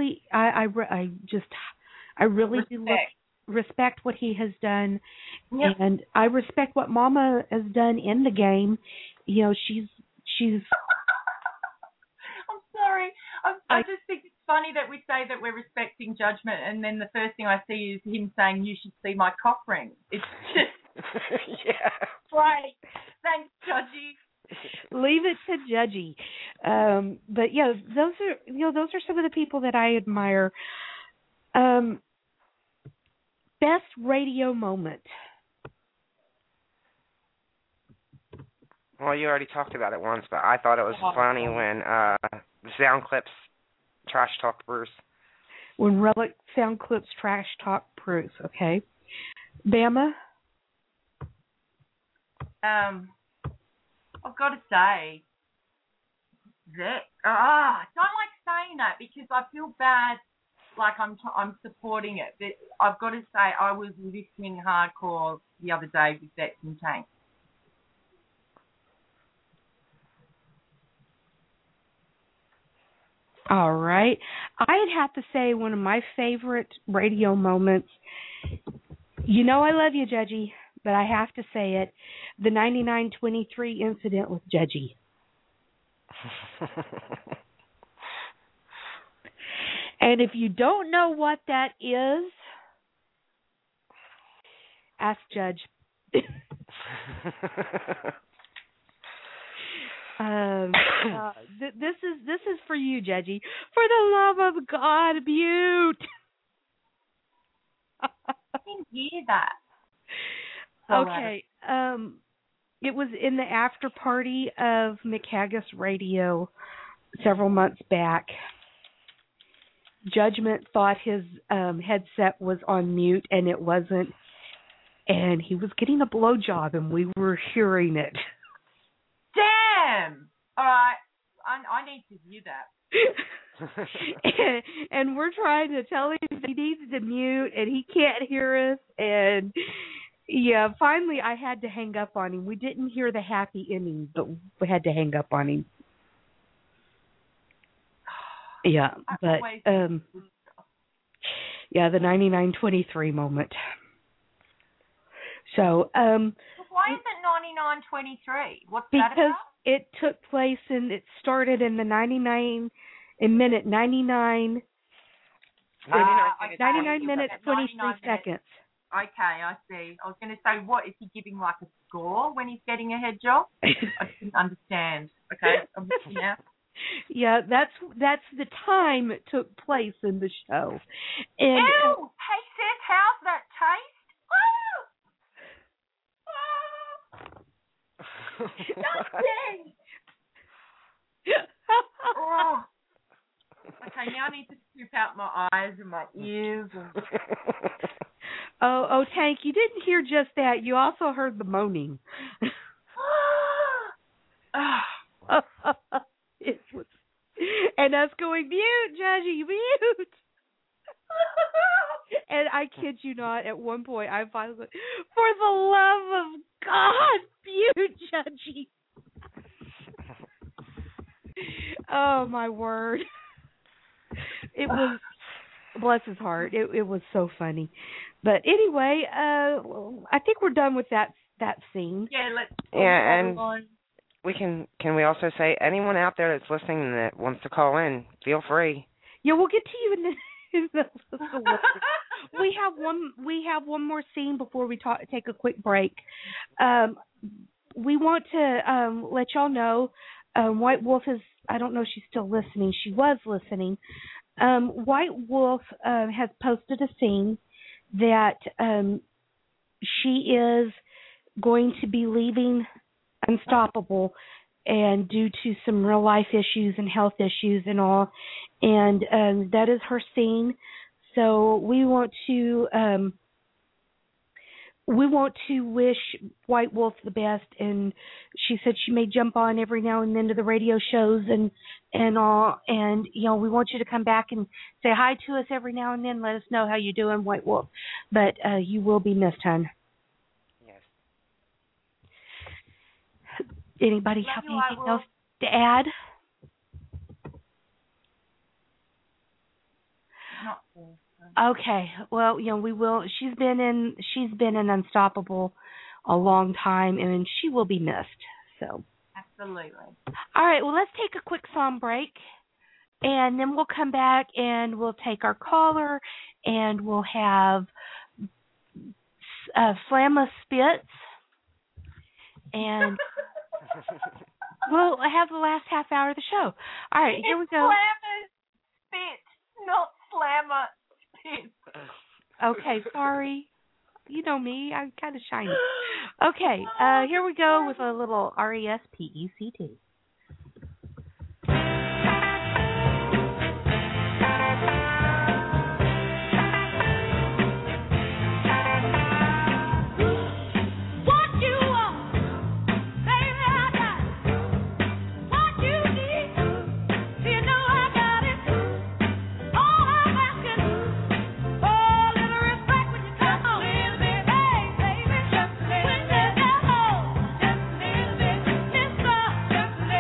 really do respect what he has done. Yep. And I respect what Mama has done in the game. She's I'm sorry. I just think it's funny that we say that we're respecting judgment, and then the first thing I see is him saying, "You should see my cock ring." It's just yeah. Right. Thanks, Judgy. Leave it to Judgy. But yeah, those are some of the people that I admire. Best radio moment. Well, you already talked about it once, but I thought it was funny when Sound Clips trash talk Bruce. When Relic Sound Clips trash talk Bruce, okay. Bama? I've got to say that I don't like saying that because I feel bad, like I'm supporting it. But I've got to say I was listening hardcore the other day with Vets and Tank. All right. I'd have to say one of my favorite radio moments, I love you, Judgy, but I have to say it, the 99-23 incident with Judgy. And if you don't know what that is, ask Judge. This is for you, Judgy. For the love of God, Butte. I didn't hear that. Okay. It was in the after party of McHaggis Radio several months back. Judgment thought his headset was on mute, and it wasn't. And he was getting a blowjob, and we were hearing it. Damn! All right. I need to view that. and we're trying to tell him he needs to mute, and he can't hear us. And, yeah, finally I had to hang up on him. We didn't hear the happy ending, but we had to hang up on him. Yeah, but, yeah, the 99-23 moment. So, why is it 99-23? What's that about? Because it took place it started in the 99 minutes, 23 seconds. Okay, I see. I was going to say, what, is he giving like a score when he's getting a head job? I didn't understand. Okay, I'm with you now. Yeah, that's the time it took place in the show. And, ew! Hey sis, how's that taste? Nothing. Oh. Okay, now I need to scoop out my eyes and my ears. Oh, Tank, you didn't hear just that. You also heard the moaning. It was, and us going, mute, Judgy, mute. And I kid you not, at one point I finally went, for the love of God, mute, Judgy. Oh, my word. It was, bless his heart, it was so funny. But anyway, I think we're done with that scene. Yeah, let's and on. Can we also say anyone out there that's listening that wants to call in, feel free. Yeah, we'll get to you in the we have one more scene before we take a quick break. We want to let y'all know White Wolf is, I don't know if she's still listening. She was listening. White Wolf has posted a scene that she is going to be leaving Unstoppable and due to some real life issues and health issues and all, and that is her scene. So we want to wish White Wolf the best, and she said she may jump on every now and then to the radio shows and all, and we want you to come back and say hi to us every now and then. Let us know how you're doing, White Wolf. But you will be missed, hon. Yes. Anybody have anything else to add? Not cool. Okay. Well, we will. She's been in Unstoppable a long time, and she will be missed. So. Absolutely. All right. Well, let's take a quick song break, and then we'll come back and we'll take our caller, and we'll have Slamma Spitz, and we'll have the last half hour of the show. All right. Here we go. Slamma Spitz, not Slamma. Okay, sorry. You know me, I'm kind of shiny. Okay, here we go with a little RESPECT. Just a little bit,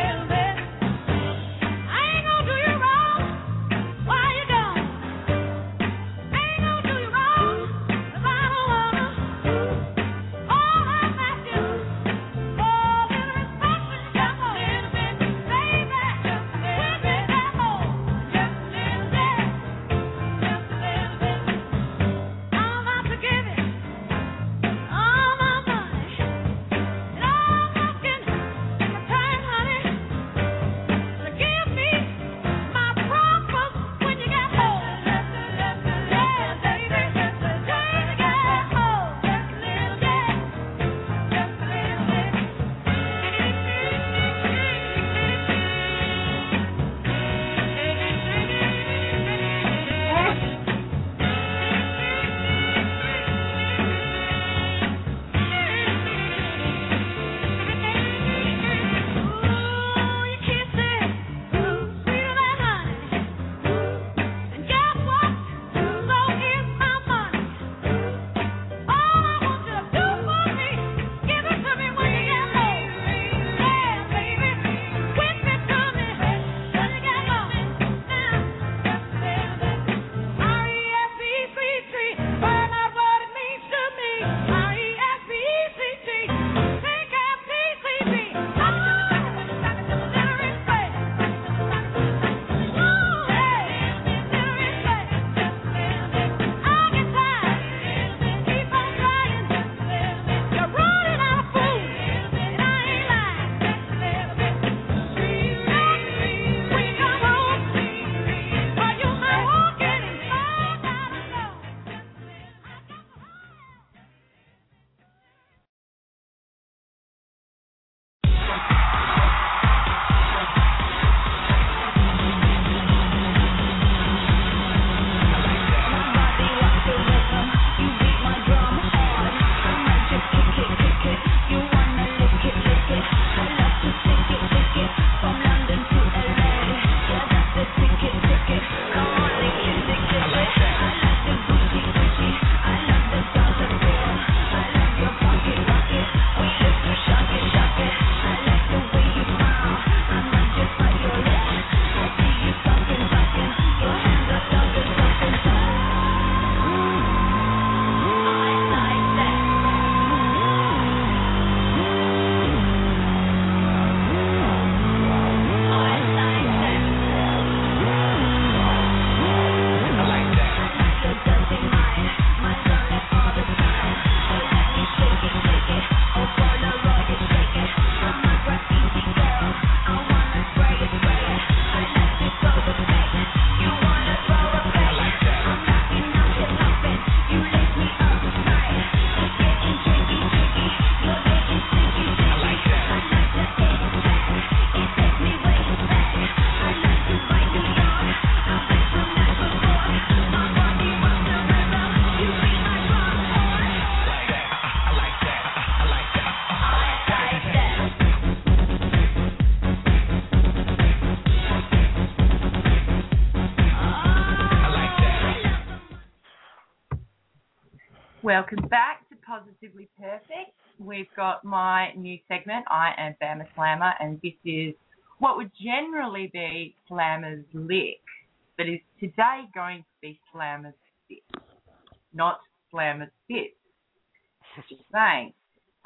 Welcome back to Positively Perfect. We've got my new segment, I Am Bama Slammer, and this is what would generally be Slammer's lick, but is today going to be Slammer's spit, not Slammer's spit. Just saying.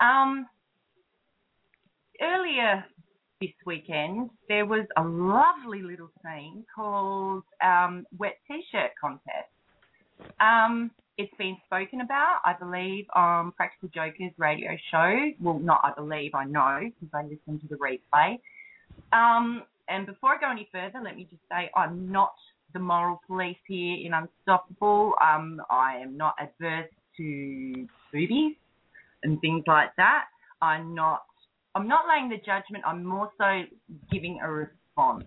Earlier this weekend, there was a lovely little thing called Wet T-Shirt Contest. It's been spoken about, I believe, on Practical Jokers radio show. Well, not I believe, I know, because I listened to the replay. And before I go any further, let me just say I'm not the moral police here in Unstoppable. I am not adverse to boobies and things like that. I'm not laying the judgment. I'm more so giving a response.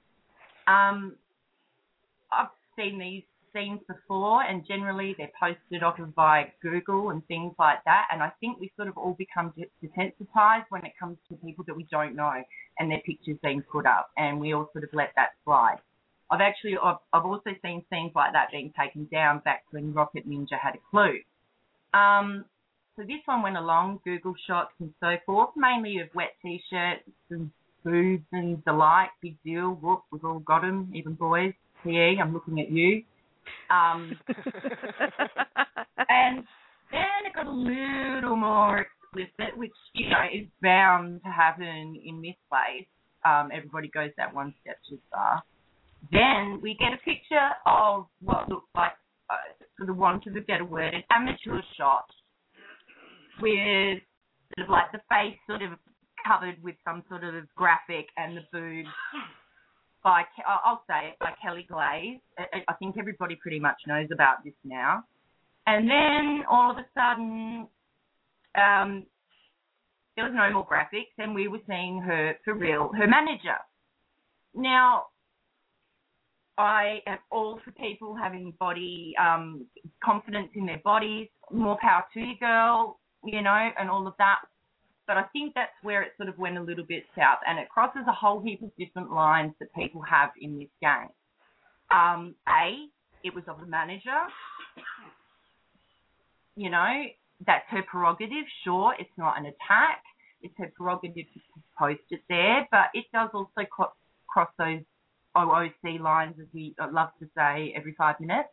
I've seen these scenes before, and generally they're posted off of via Google and things like that, and I think we sort of all become desensitized when it comes to people that we don't know and their pictures being put up, and we all sort of let that slide. I've also seen scenes like that being taken down back when Rocket Ninja had a clue. So this one went along, Google shots and so forth, mainly of wet T-shirts and boobs and the like. Big deal. Whoop, we've all got them, even boys. PE, I'm looking at you. And then it got a little more explicit, which, you know, is bound to happen in this place. Everybody goes that one step too far. Then we get a picture of what looks like, for the want of a better word, an amateur shot with sort of like the face sort of covered with some sort of graphic and the boobs by, I'll say it, by Kelly Glaze. I think everybody pretty much knows about this now. And then all of a sudden, there was no more graphics, and we were seeing her for real, her manager. Now, I am all for people having body confidence in their bodies. More power to you, girl, you know, and all of that. But I think that's where it sort of went a little bit south, and it crosses a whole heap of different lines that people have in this game. It was of the manager. You know, that's her prerogative. Sure, it's not an attack. It's her prerogative to post it there, but it does also cross those OOC lines, as we love to say every 5 minutes.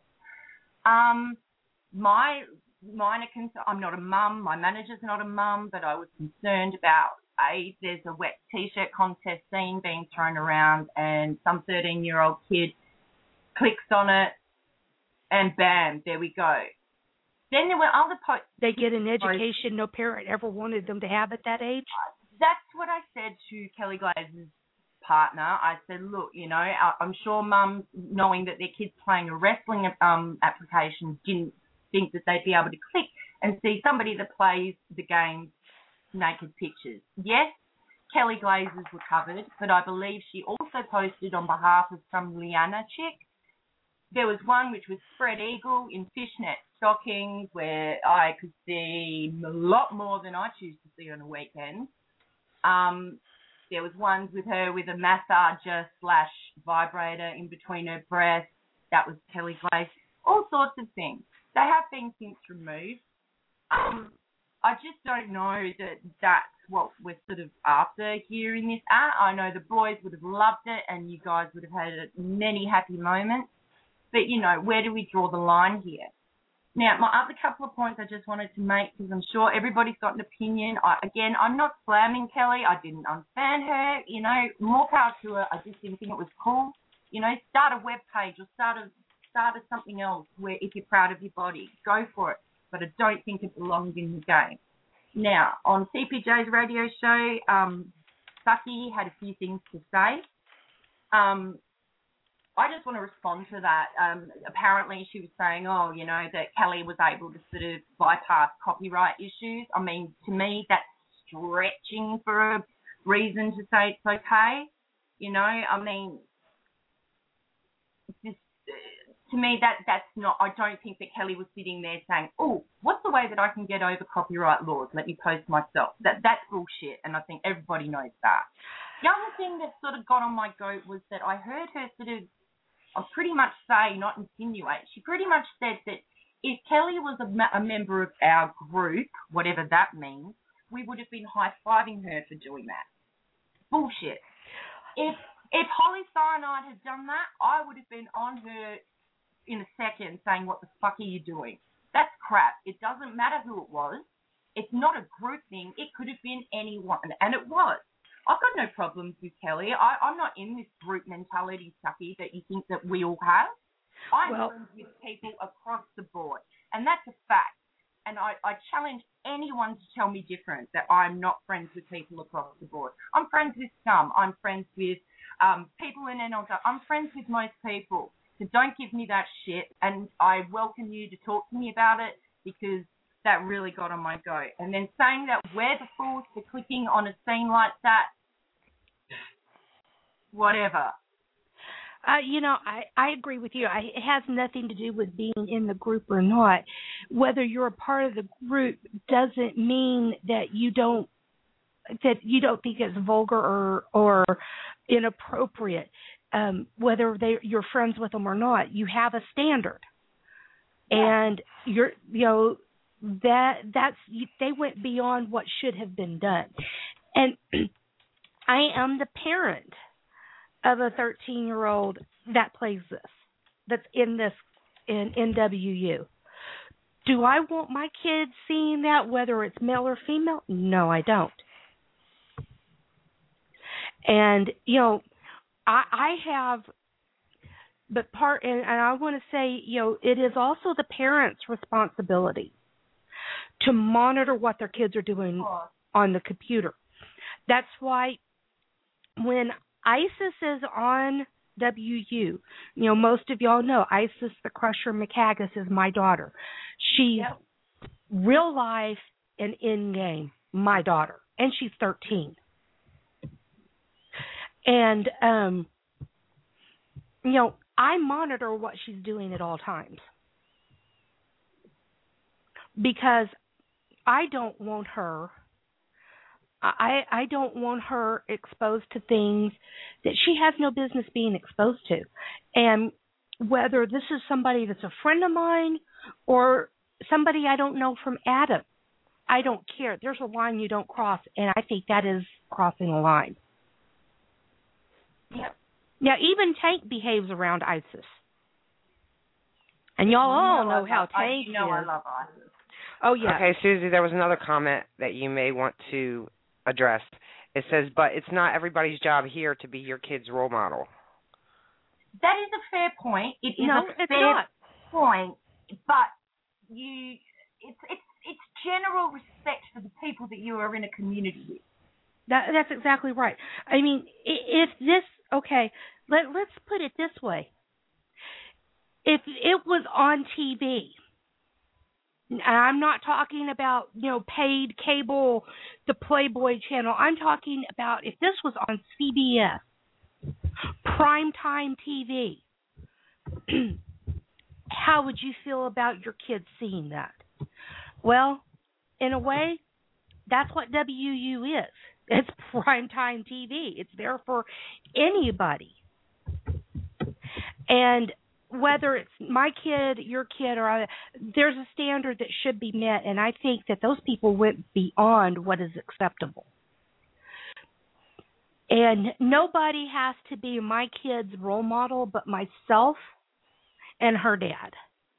I'm not a mum, my manager's not a mum, but I was concerned about, there's a wet T-shirt contest scene being thrown around and some 13-year-old kid clicks on it and bam, there we go. Then there were other posts. They get an education no parent ever wanted them to have at that age? That's what I said to Kelly Glaze's partner. I said, look, you know, I'm sure mums, knowing that their kids playing a wrestling application, didn't think that they'd be able to click and see somebody that plays the game naked pictures. Yes, Kelly Glazes were covered, but I believe she also posted on behalf of some Liana chick. There was one which was spread eagle in fishnet stockings where I could see a lot more than I choose to see on a weekend. There was ones with her with a massager / vibrator in between her breasts. That was Kelly Glaze. All sorts of things. They have been since removed. I just don't know that that's what we're sort of after here in this art. I know the boys would have loved it and you guys would have had many happy moments. But, you know, where do we draw the line here? Now, my other couple of points I just wanted to make, because I'm sure everybody's got an opinion. I'm not slamming Kelly. I didn't unfan her. You know, more power to her. I just didn't think it was cool. You know, start a web page or start something else where if you're proud of your body, go for it. But I don't think it belongs in the game. Now, on CPJ's radio show, Saki had a few things to say. I just want to respond to that. Apparently she was saying, that Kelly was able to sort of bypass copyright issues. I mean, to me, that's stretching for a reason to say it's okay. You know, I mean, just, to me, that's not, I don't think that Kelly was sitting there saying, oh, what's the way that I can get over copyright laws? Let me post myself. That's bullshit, and I think everybody knows that. The other thing that sort of got on my goat was that I heard her sort of, I'll pretty much say, not insinuate, she pretty much said that if Kelly was a member of our group, whatever that means, we would have been high-fiving her for doing that. Bullshit. If Holly Cyanide had done that, I would have been on her in a second saying, what the fuck are you doing? That's crap. It doesn't matter who it was. It's not a group thing. It could have been anyone, and it was. I've got no problems with Kelly. I'm not in this group mentality, Sucky, that you think that we all have. I'm friends with people across the board, and that's a fact. And I challenge anyone to tell me different, that I'm not friends with people across the board. I'm friends with some. I'm friends with people in NLW. I'm friends with most people. So don't give me that shit. And I welcome you to talk to me about it, because that really got on my goat. And then saying that we're the fools for clicking on a scene like that, whatever. I agree with you. It has nothing to do with being in the group or not. Whether you're a part of the group doesn't mean that you don't think it's vulgar or inappropriate. Whether you're friends with them or not, you have a standard, and they went beyond what should have been done. And I am the parent of a 13-year-old that plays this, that's in NWU. Do I want my kids seeing that, whether it's male or female? No, I don't. And, I have, but and I want to say, it is also the parents' responsibility to monitor what their kids are doing on the computer. That's why when Isis is on WU, most of y'all know Isis the Crusher McHaggis is my daughter. She's real life and in-game my daughter, and she's 13. And, I monitor what she's doing at all times, because I don't want her exposed to things that she has no business being exposed to. And whether this is somebody that's a friend of mine or somebody I don't know from Adam, I don't care. There's a line you don't cross, and I think that is crossing a line. Yeah. Now, even Tank behaves around Isis. And y'all all know how Tank is. I love Isis. Oh, yeah. Okay, Susie, there was another comment that you may want to address. It says, but it's not everybody's job here to be your kid's role model. That is a fair point. It is a fair point, but it's general respect for the people that you are in a community with. That's exactly right. I mean, if this, let's put it this way. If it was on TV, I'm not talking about, paid cable, the Playboy channel. I'm talking about if this was on CBS, primetime TV, how would you feel about your kids seeing that? Well, in a way, that's what WU is. It's primetime TV. It's there for anybody. And whether it's my kid, your kid, or there's a standard that should be met, and I think that those people went beyond what is acceptable. And nobody has to be my kid's role model but myself and her dad.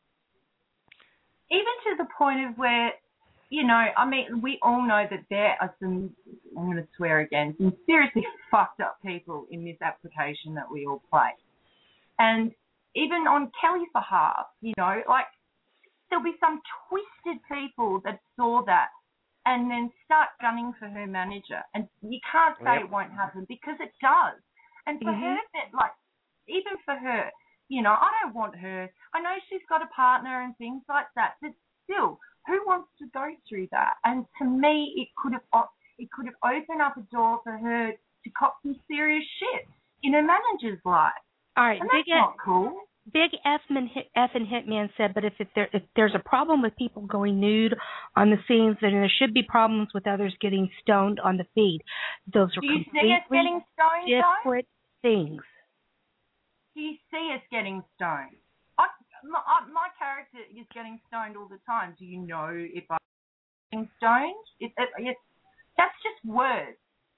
Even to the point of where, we all know that there are some, I'm going to swear again, some seriously fucked up people in this application that we all play. And even on Kelly's behalf, there'll be some twisted people that saw that and then start gunning for her manager. And you can't say it won't happen, because it does. And for her, even for her, I don't want her. I know she's got a partner and things like that, but still, who wants to go through that? And to me, it could have opened up a door for her to cop some serious shit in her manager's life. All right, and that's not cool. Big F and Hitman said, but if there's a problem with people going nude on the scenes, then there should be problems with others getting stoned on the feed. Those are completely different things. Do you see us getting stoned? my character is getting stoned all the time. Do you know if I'm getting stoned? That's just words.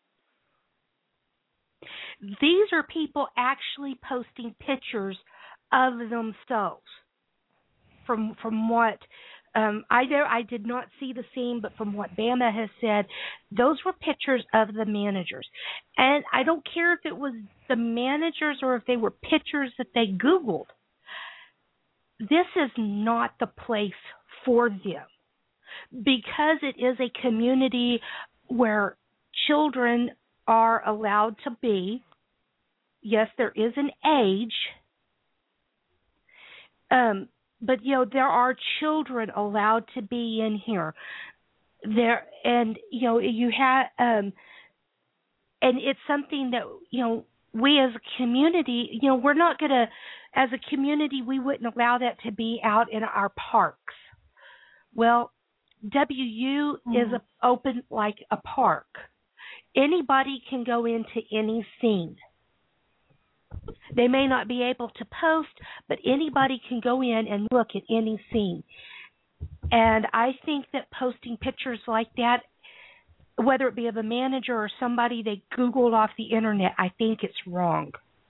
These are people actually posting pictures of themselves. From what I did not see the scene, but from what Bama has said, those were pictures of the managers. And I don't care if it was the managers or if they were pictures that they Googled. This is not the place for them. Because it is a community where children are allowed to be. Yes, there is an age. But there are children allowed to be in here. And you have and it's something that we as a community, we're not going to, as a community, we wouldn't allow that to be out in our parks. Well, WU is open like a park. Anybody can go into any scene. They may not be able to post, but anybody can go in and look at any scene. And I think that posting pictures like that, whether it be of a manager or somebody they Googled off the internet, I think it's wrong.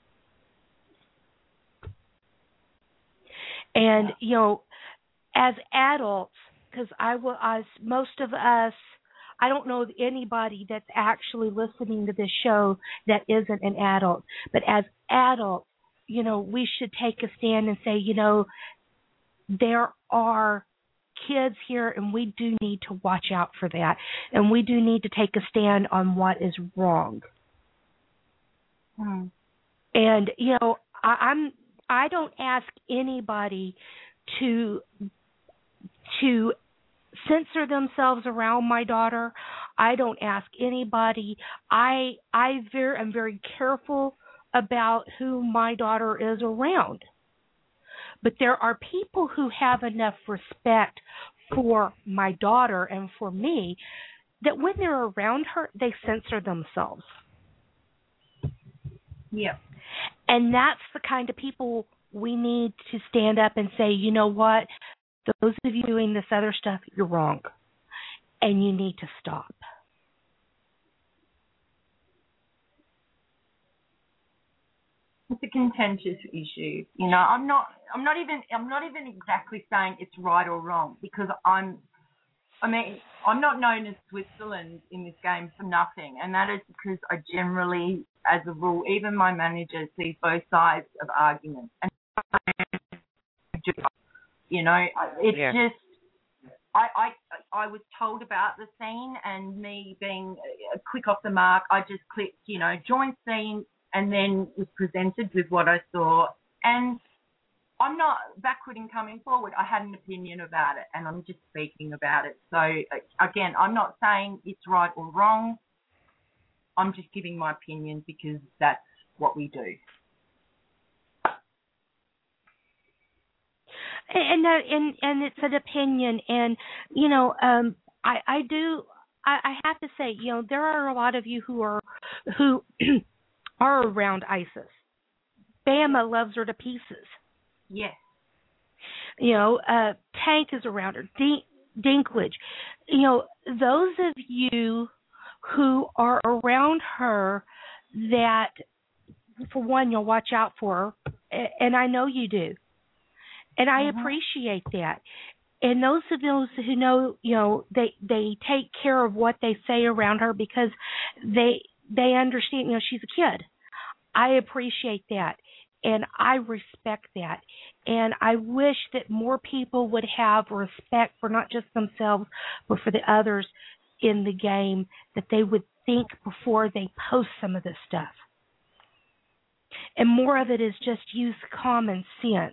And, as adults, because most of us, I don't know of anybody that's actually listening to this show that isn't an adult. But as adults, we should take a stand and say, there are kids here and we do need to watch out for that. And we do need to take a stand on what is wrong. And, I don't ask anybody to censor themselves around my daughter. I don't ask anybody. I'm very careful about who my daughter is around. But there are people who have enough respect for my daughter and for me that when they're around her, they censor themselves. Yeah. And that's the kind of people we need to stand up and say, you know what? Those of you doing this other stuff, you're wrong. And you need to stop. It's a contentious issue. I'm not even exactly saying it's right or wrong, because I'm not known as Switzerland in this game for nothing, and that is because I generally, as a rule, even my manager sees both sides of arguments. And just I was told about the scene, and me being quick off the mark, I just clicked, join scene, and then was presented with what I saw. And I'm not backward in coming forward. I had an opinion about it, and I'm just speaking about it. So, again, I'm not saying it's right or wrong. I'm just giving my opinion because that's what we do. And it's an opinion, and I have to say, there are a lot of you who are around Isis. Bama loves her to pieces. Yes. Tank is around her. Dinklage. Those of you who are around her that, for one, you'll watch out for her, and I know you do. And I appreciate that. And those who know, they take care of what they say around her because they understand, she's a kid. I appreciate that. And I respect that. And I wish that more people would have respect for not just themselves, but for the others in the game, that they would think before they post some of this stuff. And more of it is just use common sense.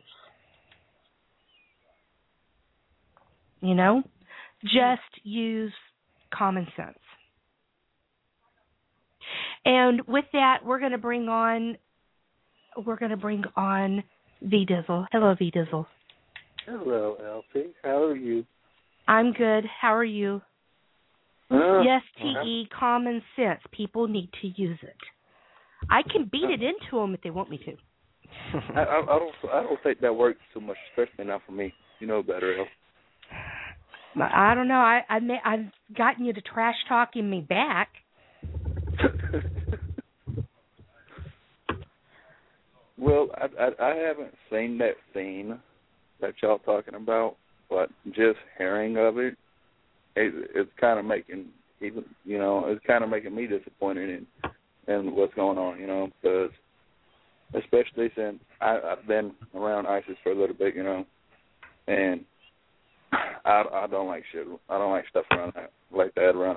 Just use common sense. And with that, we're going to bring on V-Dizzle. Hello, V-Dizzle. Hello, Elfie. How are you? I'm good. How are you? Yes, TE, common sense. People need to use it. I can beat it into them if they want me to. I don't think that works too much, especially not for me. You know better, El. I don't know. I've gotten you to trash talking me back. Well, I haven't seen that scene that y'all talking about, but just hearing of it, it's kind of making it's kind of making me disappointed in what's going on, because especially since I've been around ISIS for a little bit, and I don't like shit. I don't like stuff around around.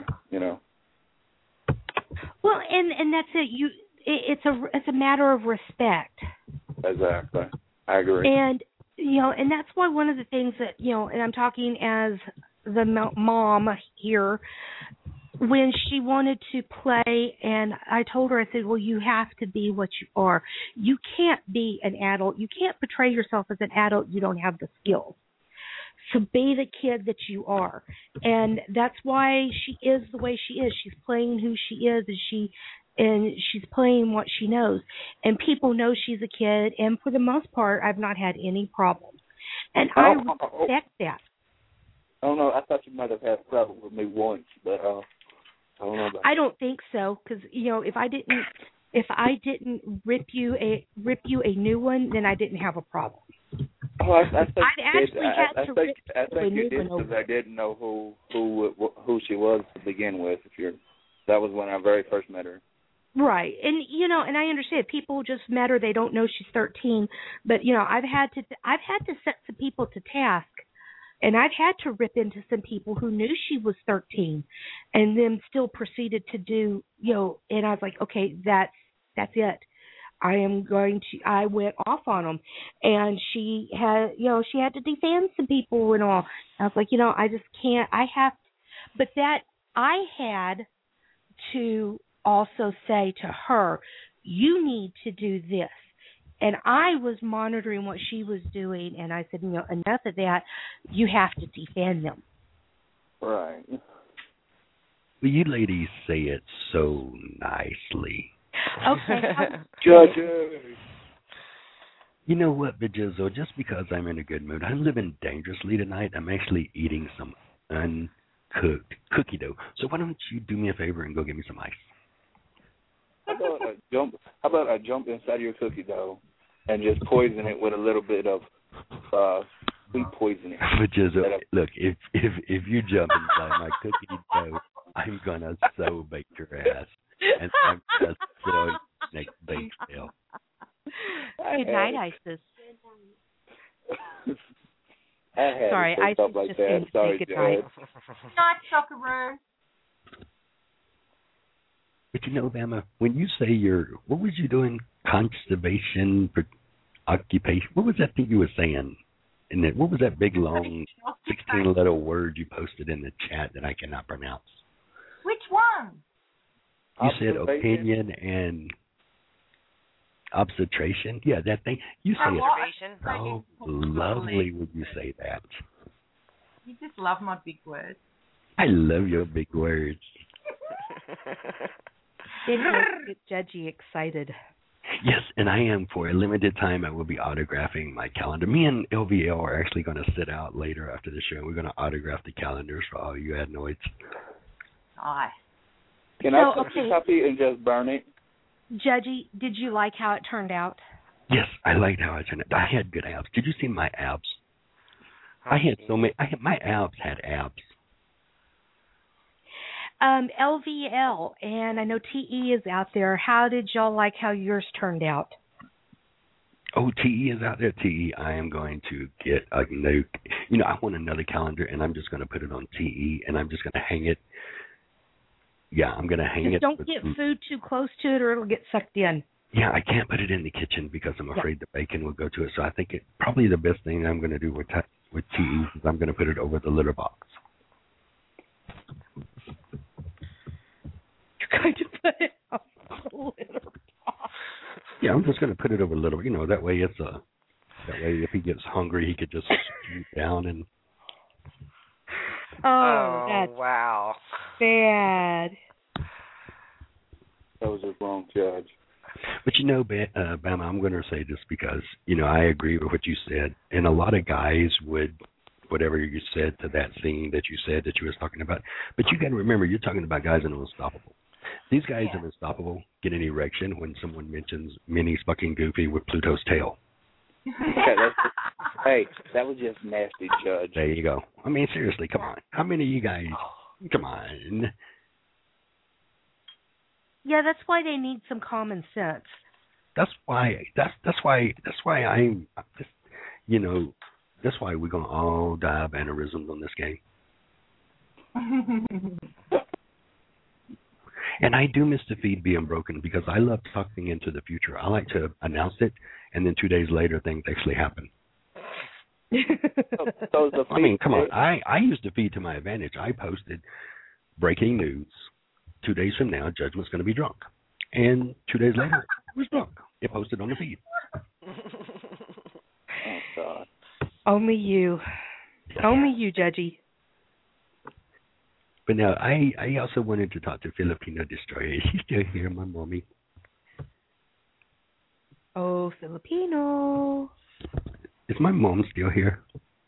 Well, and that's it. It's a matter of respect. Exactly, I agree. And and that's why one of the things that and I'm talking as the mom here, when she wanted to play, and I told her, I said, well, you have to be what you are. You can't be an adult. You can't portray yourself as an adult. You don't have the skills. So be the kid that you are. And that's why she is the way she is. She's playing who she is, and she's playing what she knows. And people know she's a kid, and for the most part, I've not had any problems. And I respect that. I don't know. I thought you might have had a problem with me once, but I don't know about I don't think so, because if I didn't rip you a new one, then I didn't have a problem. Oh, I think you did because I didn't know who she was to begin with. That was when I very first met her. Right, and and I understand people just met her; they don't know she's 13. But I've had to set some people to task, and I've had to rip into some people who knew she was 13, and then still proceeded to do And I was like, okay, that's it. I went off on them, and she had to defend some people and all. I was like, I just can't. But that I had to also say to her, you need to do this. And I was monitoring what she was doing, and I said, enough of that. You have to defend them. Right. Well, you ladies say it so nicely. Okay. Judge. You know what, Bijizo? Just because I'm in a good mood, I'm living dangerously tonight. I'm actually eating some uncooked cookie dough. So why don't you do me a favor and go get me some ice? How about I jump inside your cookie dough and just poison it with a little bit of sweet poisoning? Bijizo, look, if you jump inside my cookie dough, I'm gonna so bake your ass. And I'm just so next bake sale. Good night, Isis. Sorry, Isis like just that. didn't say good night. Night, Socceroo. But Bama, when you say what was you doing? Conservation for occupation. What was that thing you were saying? What was that big long 16-letter word you posted in the chat that I cannot pronounce? Which one? You said opinion and obstetrician. Yeah, that thing. You say it so lovely when you say that. You just love my big words. I love your big words. Did get Judgy excited. Yes, and I am. For a limited time, I will be autographing my calendar. Me and LVL are actually going to sit out later after the show. We're going to autograph the calendars for all you adenoids. Nice. Can I take a copy and just burn it? Judgy, did you like how it turned out? Yes, I liked how it turned out. I had good abs. Did you see my abs? I had so many. My abs had abs. LVL, and I know TE is out there. How did y'all like how yours turned out? Oh, TE is out there. TE, I am going to get a new, I want another calendar, and I'm just going to put it on TE, and I'm just going to hang it. Yeah, I'm going to hang it. Don't get food too close to it, or it'll get sucked in. Yeah, I can't put it in the kitchen because I'm afraid the bacon will go to it. So I think probably the best thing I'm going to do with TE is I'm going to put it over the litter box. You're going to put it over the litter box? Yeah, I'm just going to put it over the litter. That way that way if he gets hungry, he could just scoot down and. Oh, that's wow. bad. That was the wrong judge. But Bama, I'm going to say this because, I agree with what you said. And a lot of guys would, whatever you said to that scene that you said that you was talking about. But you got to remember, you're talking about guys in Unstoppable. These guys in Unstoppable get an erection when someone mentions Minnie's fucking Goofy with Pluto's tail. Hey, that was just nasty, Judge. There you go. I mean, seriously, come on. How many of you guys, come on. Yeah, that's why they need some common sense. That's why that's why we're gonna all die of aneurysms on this game. And I do miss the feed being broken because I love talking into the future. I like to announce it, and then 2 days later, things actually happen. I mean, come on. I used the feed to my advantage. I posted breaking news. 2 days from now, Judgment's going to be drunk. And 2 days later, it was drunk. It posted on the feed. Oh, God. Only you. Only you, Judgy. But now, I also wanted to talk to Filipino Destroyer. Is she still here, my mommy? Oh, Filipino. Is my mom still here?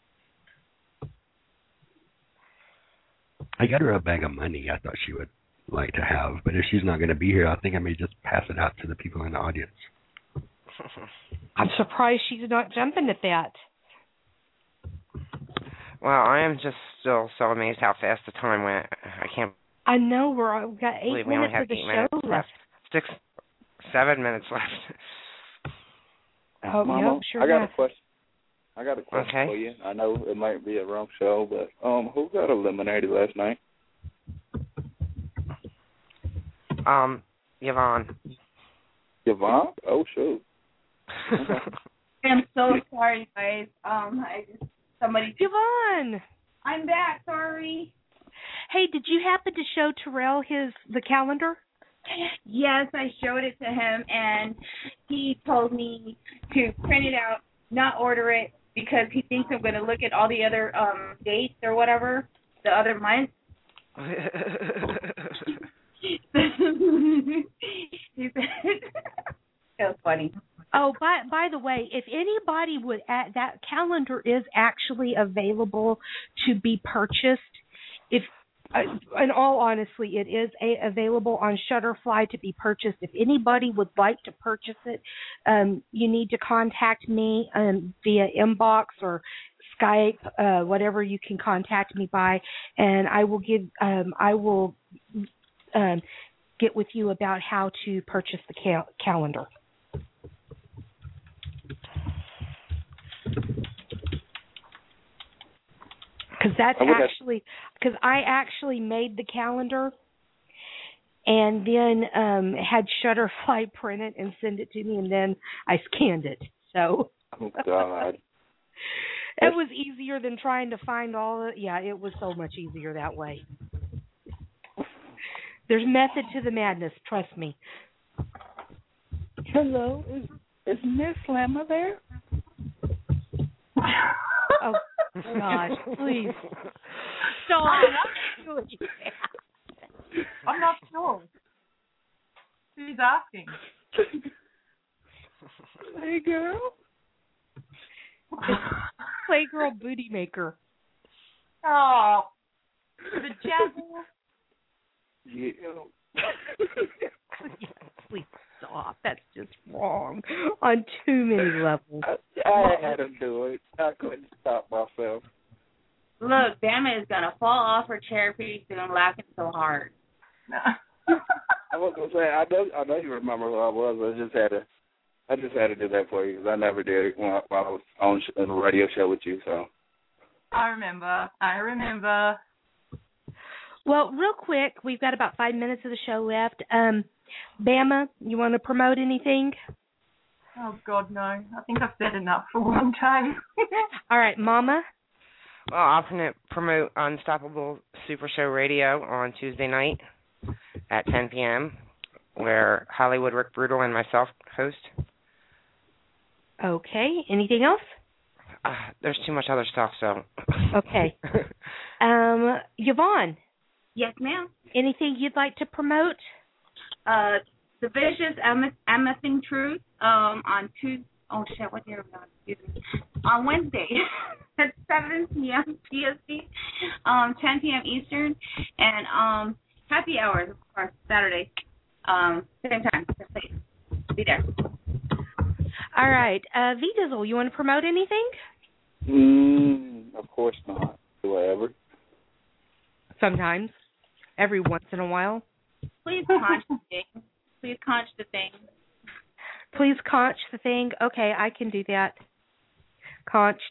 I got her a bag of money I thought she would like to have, but if she's not going to be here, I think I may just pass it out to the people in the audience. I'm surprised she's not jumping at that. Well, I am just still so amazed how fast the time went. I know we've got 8 minutes of the show left. 7 minutes left. Oh, Mama, yeah, sure. I got a question. Okay. For you. I know it might be a wrong show, but who got eliminated last night? Yvonne. Yvonne? Oh, shoot. I'm so sorry, guys. Yvonne! I'm back. Sorry. Hey, did you happen to show Terrell the calendar? Yes, I showed it to him, and he told me to print it out, not order it, because he thinks I'm going to look at all the other dates or whatever, the other months. He said, it was funny. Oh, by the way, if anybody would, that calendar is actually available to be purchased. If, in all honesty, it is available on Shutterfly to be purchased. If anybody would like to purchase it, you need to contact me via inbox or Skype, whatever you can contact me by, and I will get with you about how to purchase the calendar. Because I actually made the calendar and then had Shutterfly print it and send it to me, and then I scanned it. So oh, God. It was easier than trying to find all the... Yeah, it was so much easier that way. There's method to the madness, trust me. Hello, is Miss Lemma there? Oh, gosh, please. Stop. I'm not sure. Who's asking? Hey, girl. Playgirl Booty Maker. Oh, the jazzle. Yeah. Please stop. That's just wrong on too many levels. I had to do it. I couldn't stop myself. Look, Bama is going to fall off her chair pretty soon laughing so hard. I was going to say, I know you remember who I was. I just had to do that for you because I never did it while I was on the radio show with you. So I remember. Well, real quick, we've got about 5 minutes of the show left. Bama, you want to promote anything? Oh, God, no. I think I've said enough for one time. All right, Mama? Well, I'll promote Unstoppable Super Show Radio on Tuesday night at 10 p.m., where Hollywood Rick Brutal and myself host. Okay. Anything else? There's too much other stuff, so. Okay. Yvonne? Yes, ma'am. Anything you'd like to promote? The Vicious MFing Truth on Tuesday. Oh shit! What day are we on? Excuse me. On Wednesday at 7 p.m. PST, 10 p.m. Eastern, and happy hours, of course, Saturday, same time, same place. Be there. All right, V-Dizzle, you want to promote anything? Of course not. Do I ever? Sometimes, every once in a while. Please conch the thing. Please conch the thing. Please conch the thing. Okay, I can do that. Conched.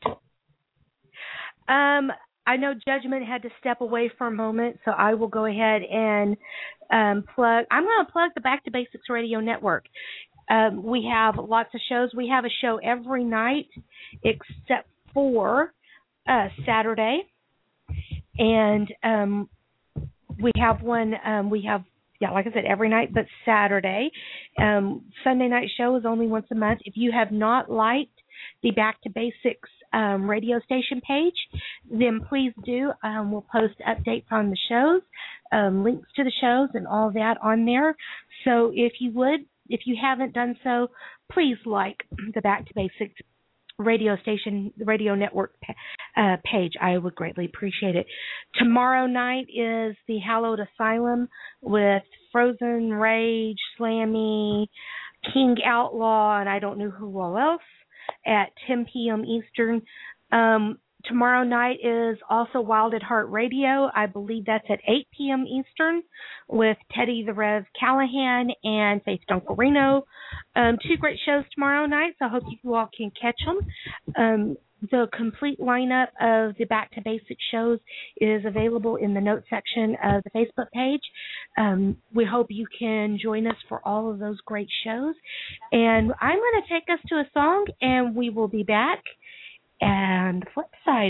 I know Judgment had to step away for a moment, so I will go ahead and plug. I'm going to plug the Back to Basics Radio Network. We have lots of shows. We have a show every night except for Saturday. And we have one, like I said, every night but Saturday. Sunday night show is only once a month. If you have not liked the Back to Basics radio station page, then please do. We'll post updates on the shows, links to the shows and all that on there. So if you haven't done so, please like the Back to Basics radio station, the radio network page. I would greatly appreciate it. Tomorrow night is the Hallowed Asylum with Frozen, Rage, Slammy, King Outlaw, and I don't know who all else at 10 p.m. Eastern. Tomorrow night is also Wild at Heart Radio. I believe that's at 8 p.m. Eastern with Teddy the Rev Callahan and Faith Dunkelrino. Two great shows tomorrow night, so I hope you all can catch them. The complete lineup of the Back to Basics shows is available in the notes section of the Facebook page. We hope you can join us for all of those great shows. And I'm going to take us to a song, and we will be back. And flip side.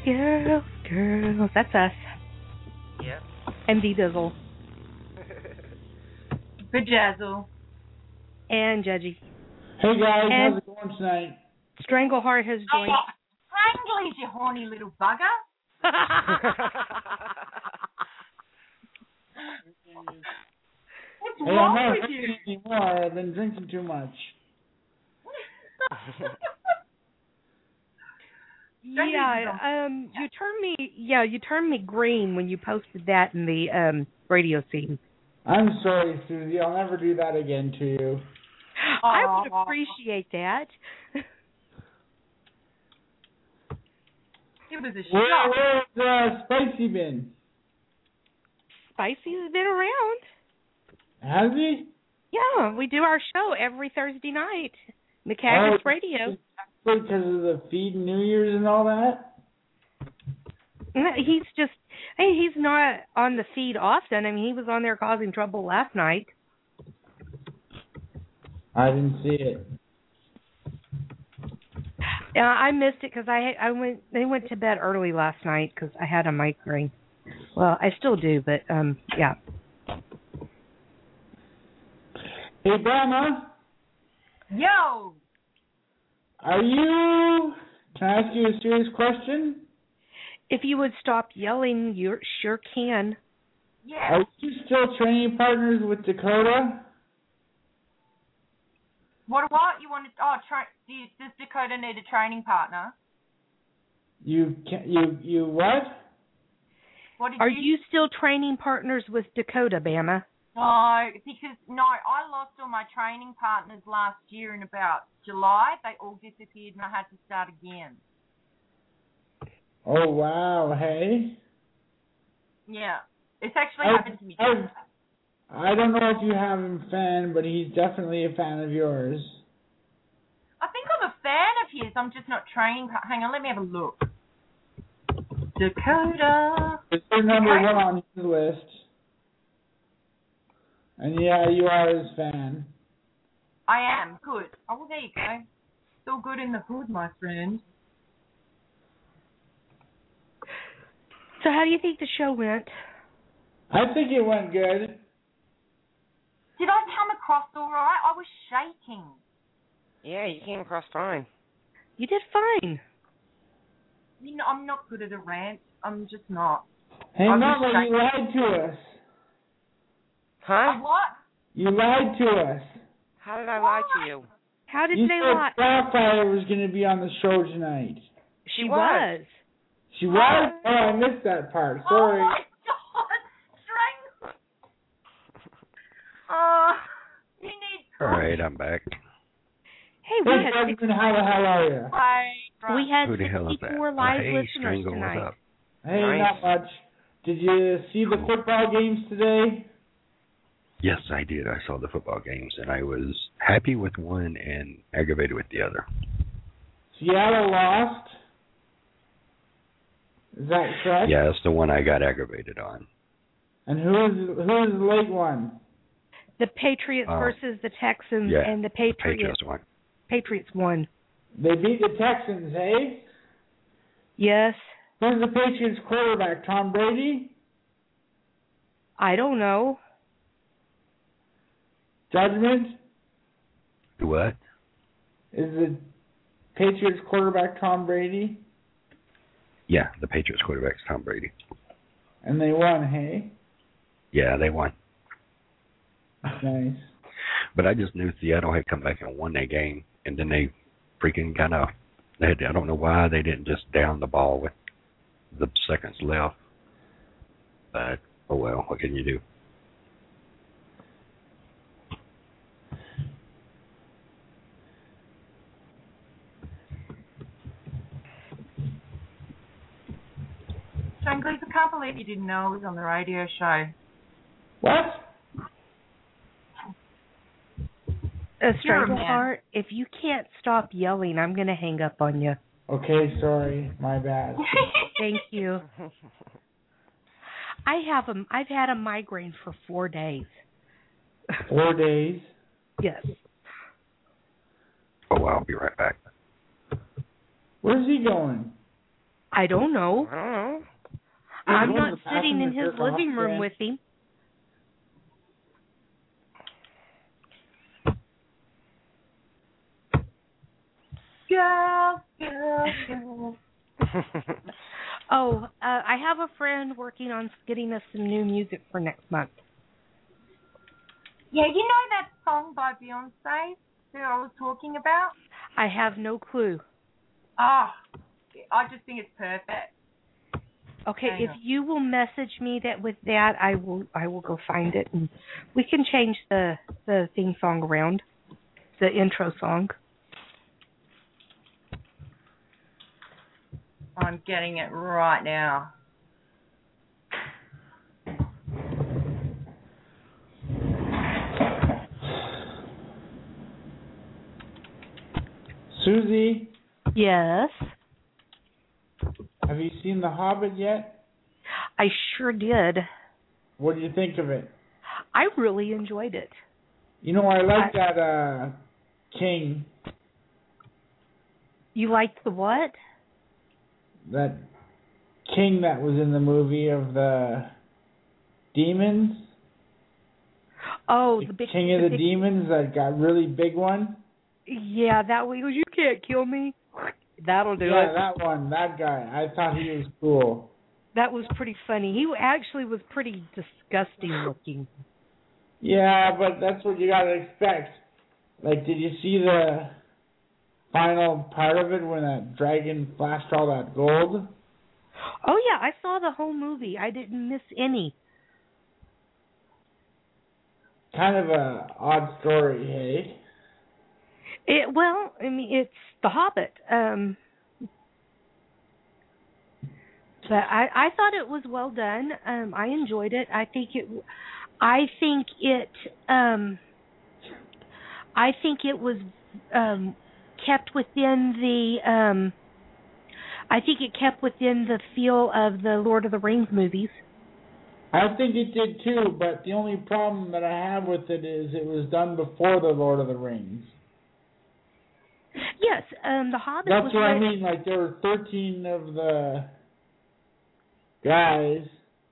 Girls. That's us. Yeah. And D-Dizzle. Bejazzle. And Judgy. Hey guys, And how's it going tonight? Strangleheart has joined. Strangleys, you horny little bugger. What's Hey, I'm wrong not with you? drinking anymore. I've been drinking too much. You turned me green when you posted that in the radio scene. I'm sorry, Susie. I'll never do that again to you. I would appreciate that. It was a shock. Where's Spicy been? Spicy's been around. Has he? Yeah, we do our show every Thursday night. McHaggart's Radio. Because of the feed New Year's and all that? No, he's not on the feed often. I mean, he was on there causing trouble last night. I didn't see it. I missed it because they went to bed early last night because I had a migraine. Well, I still do, but yeah. Hey, Bama. Yo. Can I ask you a serious question? If you would stop yelling, you sure can. Yeah. Are you still training partners with Dakota? What you want to? Does Dakota need a training partner? You what? Are you still training partners with Dakota, Bama? No, because I lost all my training partners last year in about July. They all disappeared, and I had to start again. Oh wow! Hey. Yeah, it's actually happened to me. I don't know if you have him fan, but he's definitely a fan of yours. I think I'm a fan of his. I'm just not training. Hang on, let me have a look. Dakota. You're number one on his list. And yeah, you are his fan. I am. Good. Oh, well, there you go. Still good in the hood, my friend. So how do you think the show went? I think it went good. Did I come across all right? I was shaking. Yeah, you came across fine. You did fine. You know, I'm not good at a rant. I'm just not. Hey, Mama, you lied to us. Huh? What? You lied to us. How did I lie to you? How did you they said lie? Sapphire was going to be on the show tonight. She was. She was? Oh, I missed that part. Sorry. Oh, my God. Strangle. You need... All right, I'm back. Hey, we had how the hell are you? We had Who the hell is that? 64 live Hey, listeners Strangle, tonight. what's up? Hey, Nice. not much. Did you see the football games today? Yes, I did. I saw the football games, and I was happy with one and aggravated with the other. Seattle lost. Is that correct? Yeah, that's the one I got aggravated on. And who's the late one? The Patriots versus the Texans, yeah, and the Patriots won. Patriots won. They beat the Texans, hey? Yes. Who's the Patriots quarterback? Tom Brady? I don't know. Judgment? What? Is the Patriots quarterback Tom Brady? Yeah, the Patriots quarterback's Tom Brady. And they won, hey? Yeah, they won. Nice. But I just knew Seattle had come back and won that game, and then they freaking I don't know why they didn't just down the ball with the seconds left. But, oh well, what can you do? Stranglers, I can't believe you didn't know I was on the radio show. What? Strangleheart, if you can't stop yelling, I'm going to hang up on you. Okay, sorry. My bad. Thank you. I've had a migraine for 4 days. 4 days? Yes. Oh, well, I'll be right back. Where's he going? I don't know. I don't know. I'm not sitting in his living room with him. Girl. Oh, I have a friend working on getting us some new music for next month. Yeah, you know that song by Beyonce that I was talking about? I have no clue. I just think it's perfect. Okay, if you will message me I will go find it, and we can change the theme song around, the intro song. I'm getting it right now. Susie? Yes? Have you seen The Hobbit yet? I sure did. What do you think of it? I really enjoyed it. You know, I like that king. You liked the what? That king that was in the movie of the demons. Oh, the big king of the demons, that got really big one. Yeah, that one. You can't kill me. That'll do it. Yeah, that one, that guy. I thought he was cool. That was pretty funny. He actually was pretty disgusting looking. Yeah, but that's what you gotta expect. Like, did you see the final part of it when that dragon flashed all that gold? Oh yeah, I saw the whole movie. I didn't miss any. Kind of a odd story, hey? Well, I mean, it's The Hobbit. But I thought it was well done. I enjoyed it. I think it was kept within the. I think it kept within the feel of the Lord of the Rings movies. I think it did too, but the only problem that I have with it is it was done before the Lord of the Rings. Yes, The Hobbit. That's what I mean. Like, there were 13 of the guys.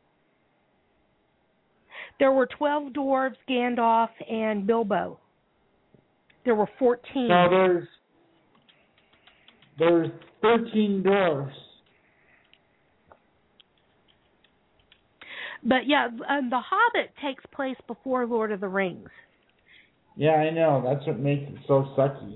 There were 12 dwarves, Gandalf, and Bilbo. There were 14. So there's 13 dwarves. But yeah, The Hobbit takes place before Lord of the Rings. Yeah, I know. That's what makes it so sucky.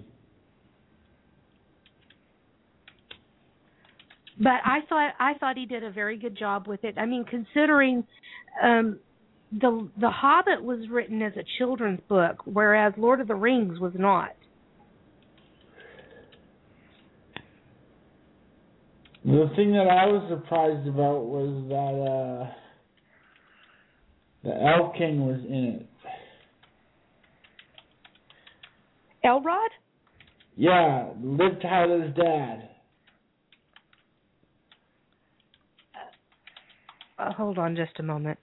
But I thought he did a very good job with it. I mean, considering the Hobbit was written as a children's book, whereas Lord of the Rings was not. The thing that I was surprised about was that the Elf King was in it. Elrod? Yeah, Liv Tyler's dad. Hold on just a moment.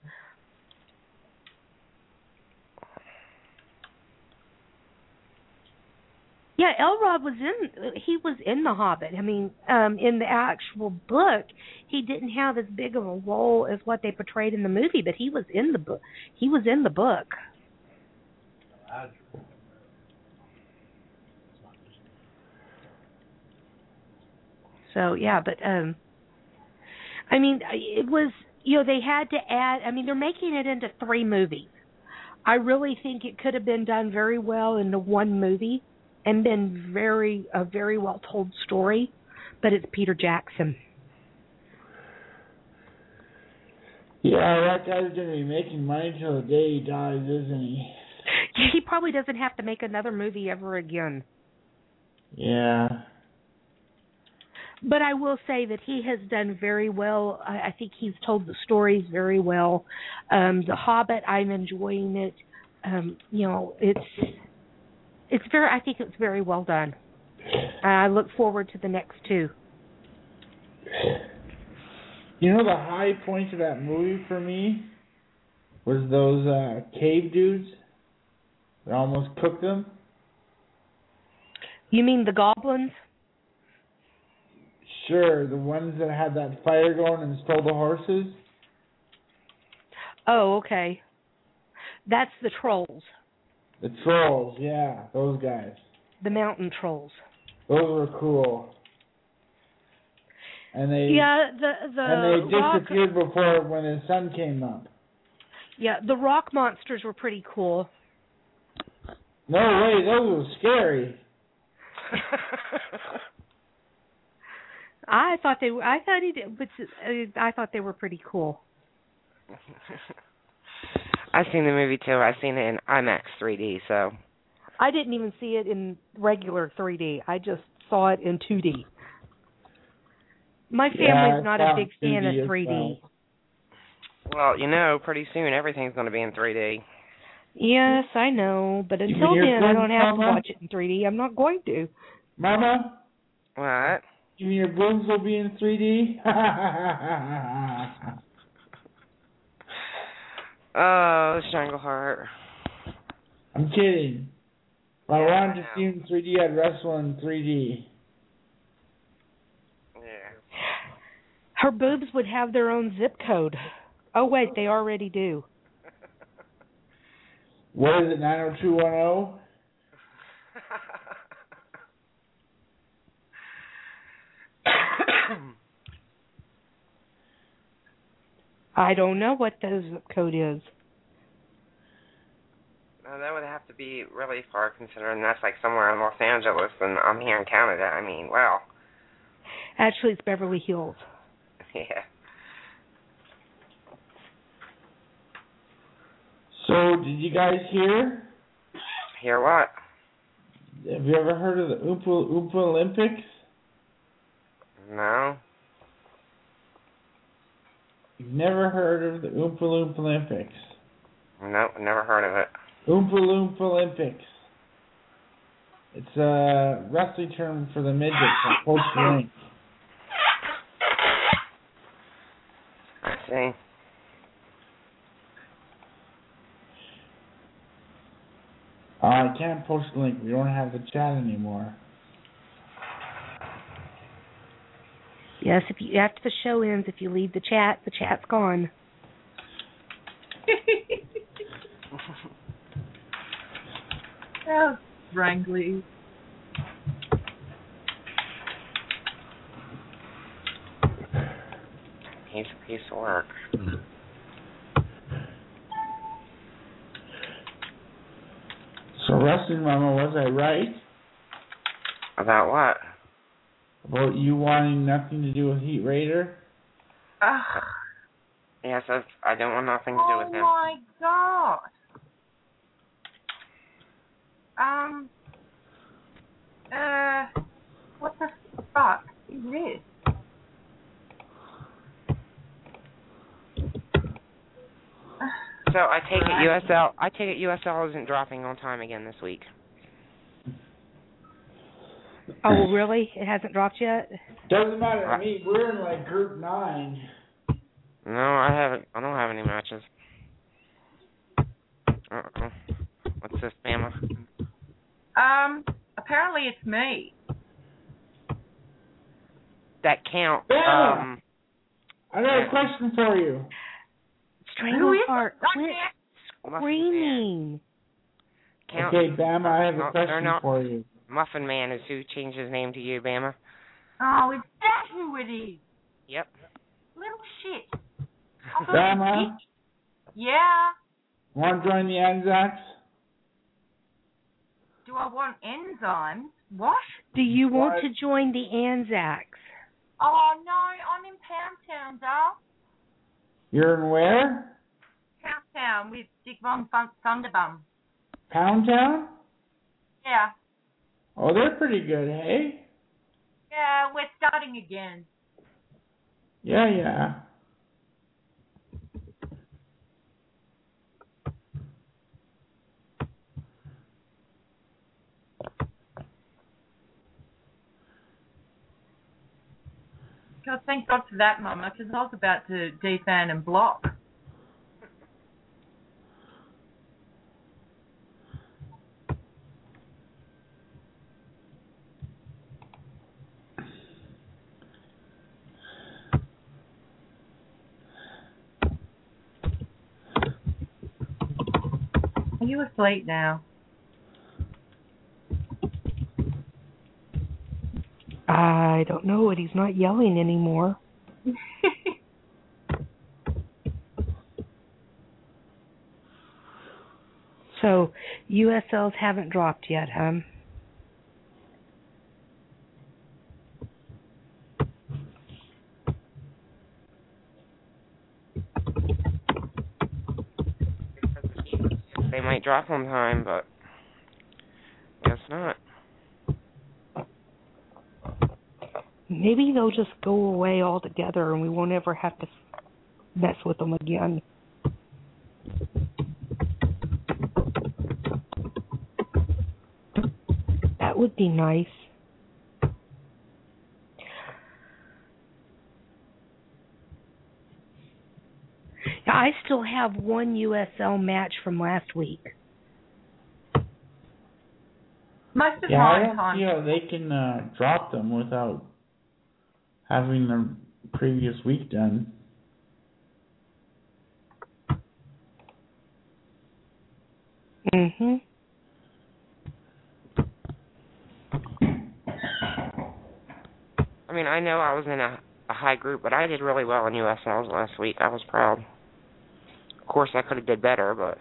Yeah, Elrod was in The Hobbit. I mean, in the actual book, he didn't have as big of a role as what they portrayed in the movie, but he was in the book. He was in the book. So, yeah, but I mean, it was, they had to add, I mean, they're making it into 3 movies. I really think it could have been done very well into 1 movie and been a very well told story, but it's Peter Jackson. Yeah, that guy's going to be making money till the day he dies, isn't he? He probably doesn't have to make another movie ever again. Yeah. But I will say that he has done very well. I think he's told the stories very well. The Hobbit, I'm enjoying it. It's very. I think it's very well done. I look forward to the next 2. You know, the high point of that movie for me was those cave dudes that almost cooked them. You mean the goblins? Sure, the ones that had that fire going and stole the horses. Oh, okay. That's the trolls. The trolls, yeah, those guys. The mountain trolls. Those were cool. And they and they disappeared before when the sun came up. Yeah, the rock monsters were pretty cool. No way, those were scary. I thought they were pretty cool. I've seen the movie too. I've seen it in IMAX 3D, so. I didn't even see it in regular 3D. I just saw it in 2D. My family's not a big fan of 3D. Well, pretty soon everything's going to be in 3D. Yes, I know, but until then, I don't have to watch it in 3D. I'm not going to. Mama? What? You mean your boobs will be in 3D? Oh, Strangleheart. I'm kidding. If I wanted to see him in 3D, I'd wrestle in 3D. Yeah. Her boobs would have their own zip code. Oh, wait, they already do. What is it, 90210? I don't know what the zip code is. No, that would have to be really far, considering that's like somewhere in Los Angeles, and I'm here in Canada. I mean, wow. Actually, it's Beverly Hills. Yeah. So, did you guys hear? Hear what? Have you ever heard of the Oompa Oompa Olympics? No. You've never heard of the Oompa Loompa Olympics? Nope, never heard of it. Oompa Loompa Olympics. It's a wrestling term for the midgets. I'll post the link. I see. I can't post the link. We don't have the chat anymore. Yes, after the show ends, if you leave the chat's gone. Oh, wrangly. He's a piece of work. So, Wrestling Mama, was I right? About what? About you wanting nothing to do with Heat Raider? Yes, I don't want nothing to do with him. Oh my god. What the fuck is this? So I take it USL isn't dropping on time again this week. Oh, really? It hasn't dropped yet? Doesn't matter to me. We're in like group 9. No, I don't have any matches. What's this, Bama? Apparently it's me. That count. Bama! I got a question for you. Strangleheart, quit screaming. Count. Okay, Bama, I have a question for you. Muffin Man is who changed his name to you, Bama. Oh, is that who it is? Yep. Little shit. Bama? Yeah? Want to join the Anzacs? Do I want enzymes? What? Do you want to join the Anzacs? Oh, no, I'm in Pound Town, doll. You're in where? Pound Town with Dick Von Thunderbum. Pound Town? Yeah. Oh, they're pretty good, hey? Yeah, we're starting again. Yeah. God, thank God for that, Mama, because I was about to defan and block. Are you asleep now? I don't know it. He's not yelling anymore. So, USLs haven't dropped yet, huh? They might drop on time, but guess not. Maybe they'll just go away altogether and we won't ever have to mess with them again. That would be nice. Yeah, I still have one USL match from last week. Most of Yeah, my I don't time. see how they can drop them without having the previous week done. Mhm. I mean, I know I was in a high group, but I did really well in USLs last week. I was proud. Of course, I could have did better, but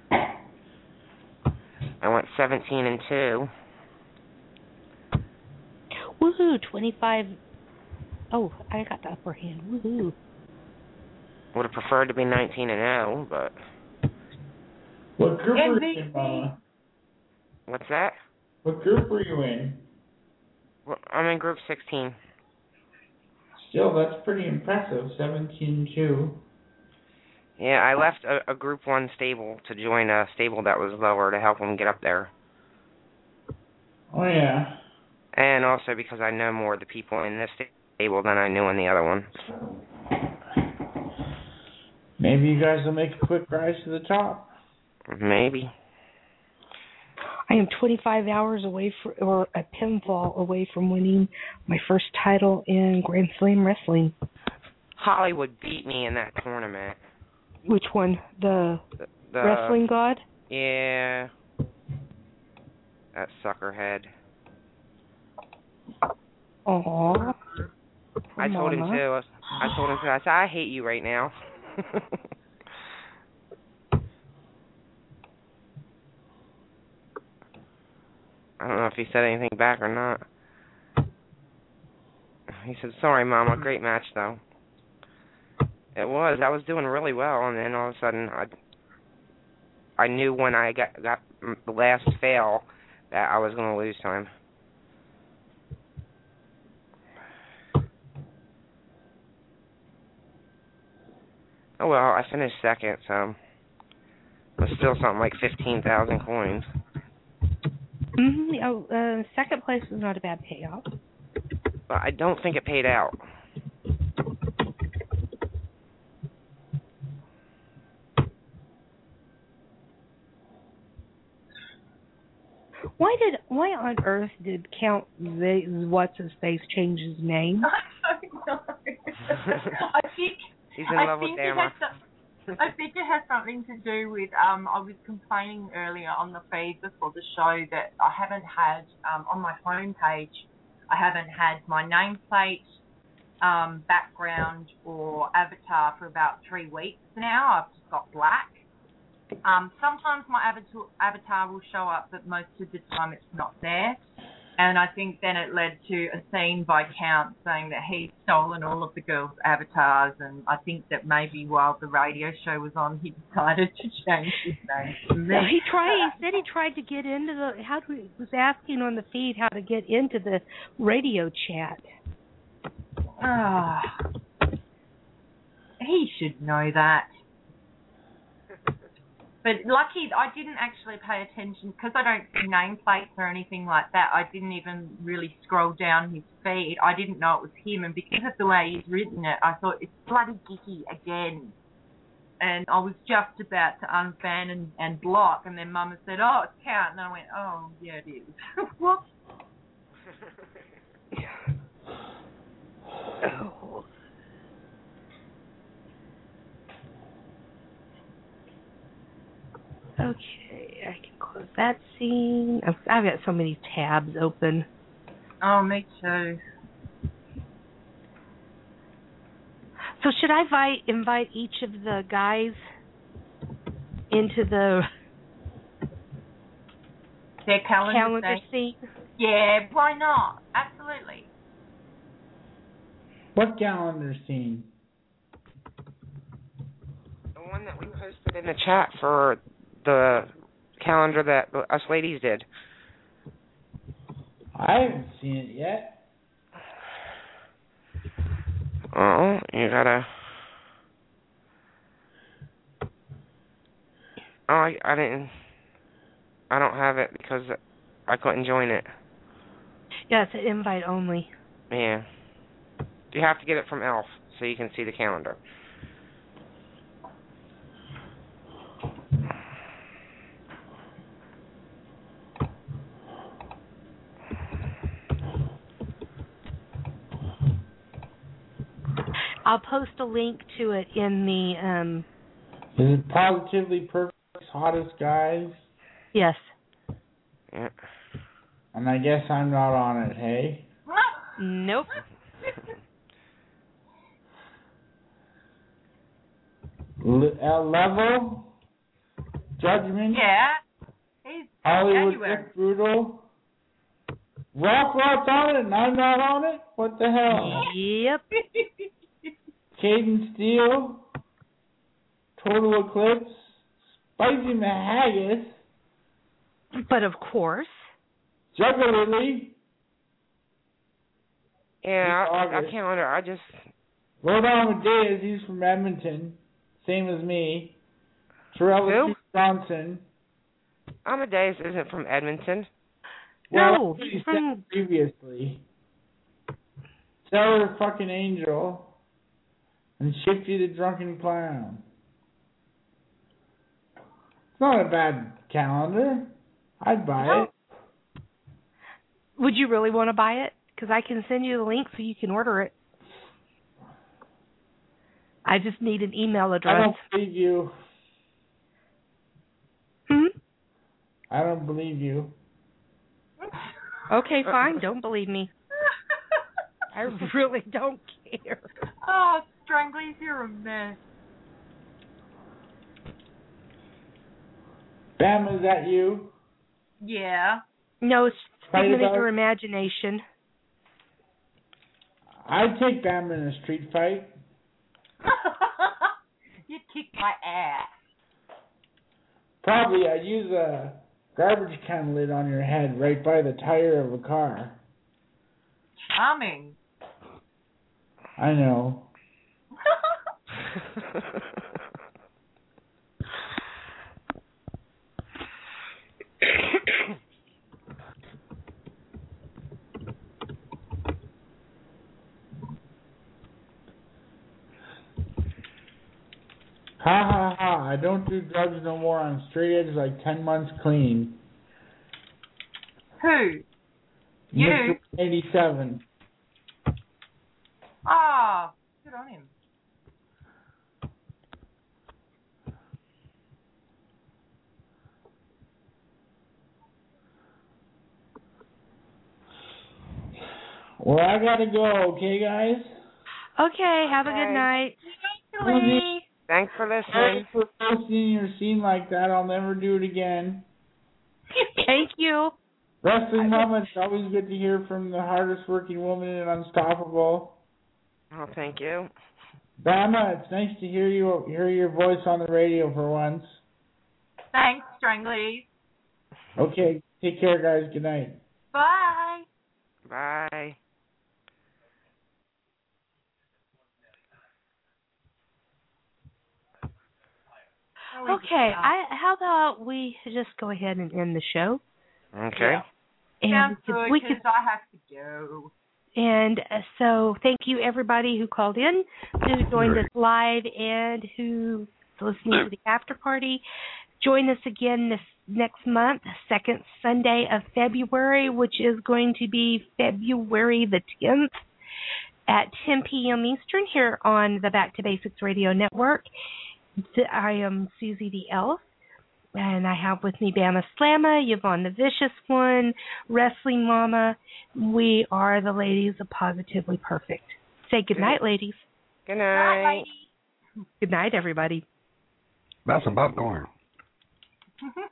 I went 17-2. Woohoo! 25. Oh, I got the upper hand. Woohoo! Would have preferred to be 19-0, but What group were you in, Mama? what's that? What group were you in? Well, I'm in group 16. Still, that's pretty impressive. 17-2. Yeah, I left a Group 1 stable to join a stable that was lower to help them get up there. Oh, yeah. And also because I know more of the people in this stable than I knew in the other one. Maybe you guys will make a quick rise to the top. Maybe. I am 25 hours away or a pinfall away from winning my first title in Grand Slam Wrestling. Hollywood beat me in that tournament. Which one? The Wrestling God? Yeah. That suckerhead. Aww. I told him too. I said, I hate you right now. I don't know if he said anything back or not. He said, sorry, Mama. Great match, though. It was. I was doing really well, and then all of a sudden, I knew when I got the last fail that I was going to lose to him. Oh, well, I finished second, so it's still something like 15,000 coins. Mm-hmm. Second place was not a bad payout. But I don't think it paid out. Why on earth did Count what's his face change his name? I don't know. I think he's in love with Dammer. I think it has something to do with I was complaining earlier on the feed before the show that I haven't had on my home page I haven't had my nameplate, background or avatar for about 3 weeks now. I've just got black. Sometimes my avatar will show up, but most of the time it's not there. And I think then it led to a scene by Count saying that he's stolen all of the girls' avatars, and I think that maybe while the radio show was on, he decided to change his name. No, he said he tried to get into the. Was asking on the feed how to get into the radio chat. He should know that. But lucky, I didn't actually pay attention because I don't see nameplates or anything like that. I didn't even really scroll down his feed. I didn't know it was him, and because of the way he's written it, I thought it's bloody Gicky again. And I was just about to unban and block, and then Mama said, "Oh, it's Count," and I went, "Oh, yeah, it is." Whoops. Oh. Okay, I can close that scene. I've got so many tabs open. Oh, me too. So should I invite each of the guys into the Their calendar scene? Yeah, why not? Absolutely. What calendar scene? The one that we posted in the chat for the calendar that us ladies did. I haven't seen it yet. Oh, you gotta. Oh, I didn't. I don't have it because I couldn't join it. Yeah, it's an invite only. Yeah. You have to get it from Elf so you can see the calendar. I'll post a link to it in the. Is it Positively Perfect's Hottest Guys? Yes. Yeah. And I guess I'm not on it, hey? Nope. Level? Judgment? Yeah. He's Hollywood January. Rick Brutal? Rocklott's on it and I'm not on it? What the hell? Yep. Caden Steele? Total Eclipse? Spicy Mahaggis? But of course. Jugglerly? Yeah, I calendar. I just. Lord Amadeus, he's from Edmonton. Same as me. Terrell Johnson. Amadeus isn't from Edmonton. No, Well, he's from previously. Stellar fucking Angel. And Shifty the Drunken Clown. It's not a bad calendar. I'd buy it. Would you really want to buy it? Because I can send you the link so you can order it. I just need an email address. I don't believe you. I don't believe you. Okay, fine. Don't believe me. I really don't care. Oh, Stranglies, you're a mess. Bam, is that you? Yeah. No, it's figment Fight of your about- imagination. I'd take Bam in a street fight. You'd kick my ass. Probably I'd use a garbage can lid on your head right by the tire of a car. Charming. I know. Ha ha ha, I don't do drugs no more. I'm straight edge like 10 months clean. Who? You? Mr. 87. Ah, good on him. Well, I gotta go, okay, guys? Okay, have a good night. Thanks for Sorry listening. for posting your scene like that. I'll never do it again. Thank you. Wrestling Mama, it's always good to hear from the hardest working woman in Unstoppable. Oh, thank you. Bama, it's nice to hear your voice on the radio for once. Thanks, Stranglies. Okay, take care, guys. Good night. Bye. Bye. Okay, how about we just go ahead and end the show? Okay. Sounds good, we because could, I have to go. and so thank you everybody who called in, who joined us live, and who's listening to the after party. Join us again this next month, second Sunday of February, which is going to be February the 10th at 10 p.m. Eastern here on the Back to Basics Radio Network. I am Susie the Elf, And I have with me Bama Slamma, Yvonne the Vicious One, Wrestling Mama. We are the ladies of Positively Perfect. Say good night, ladies. Good night. Good night, everybody. About some popcorn.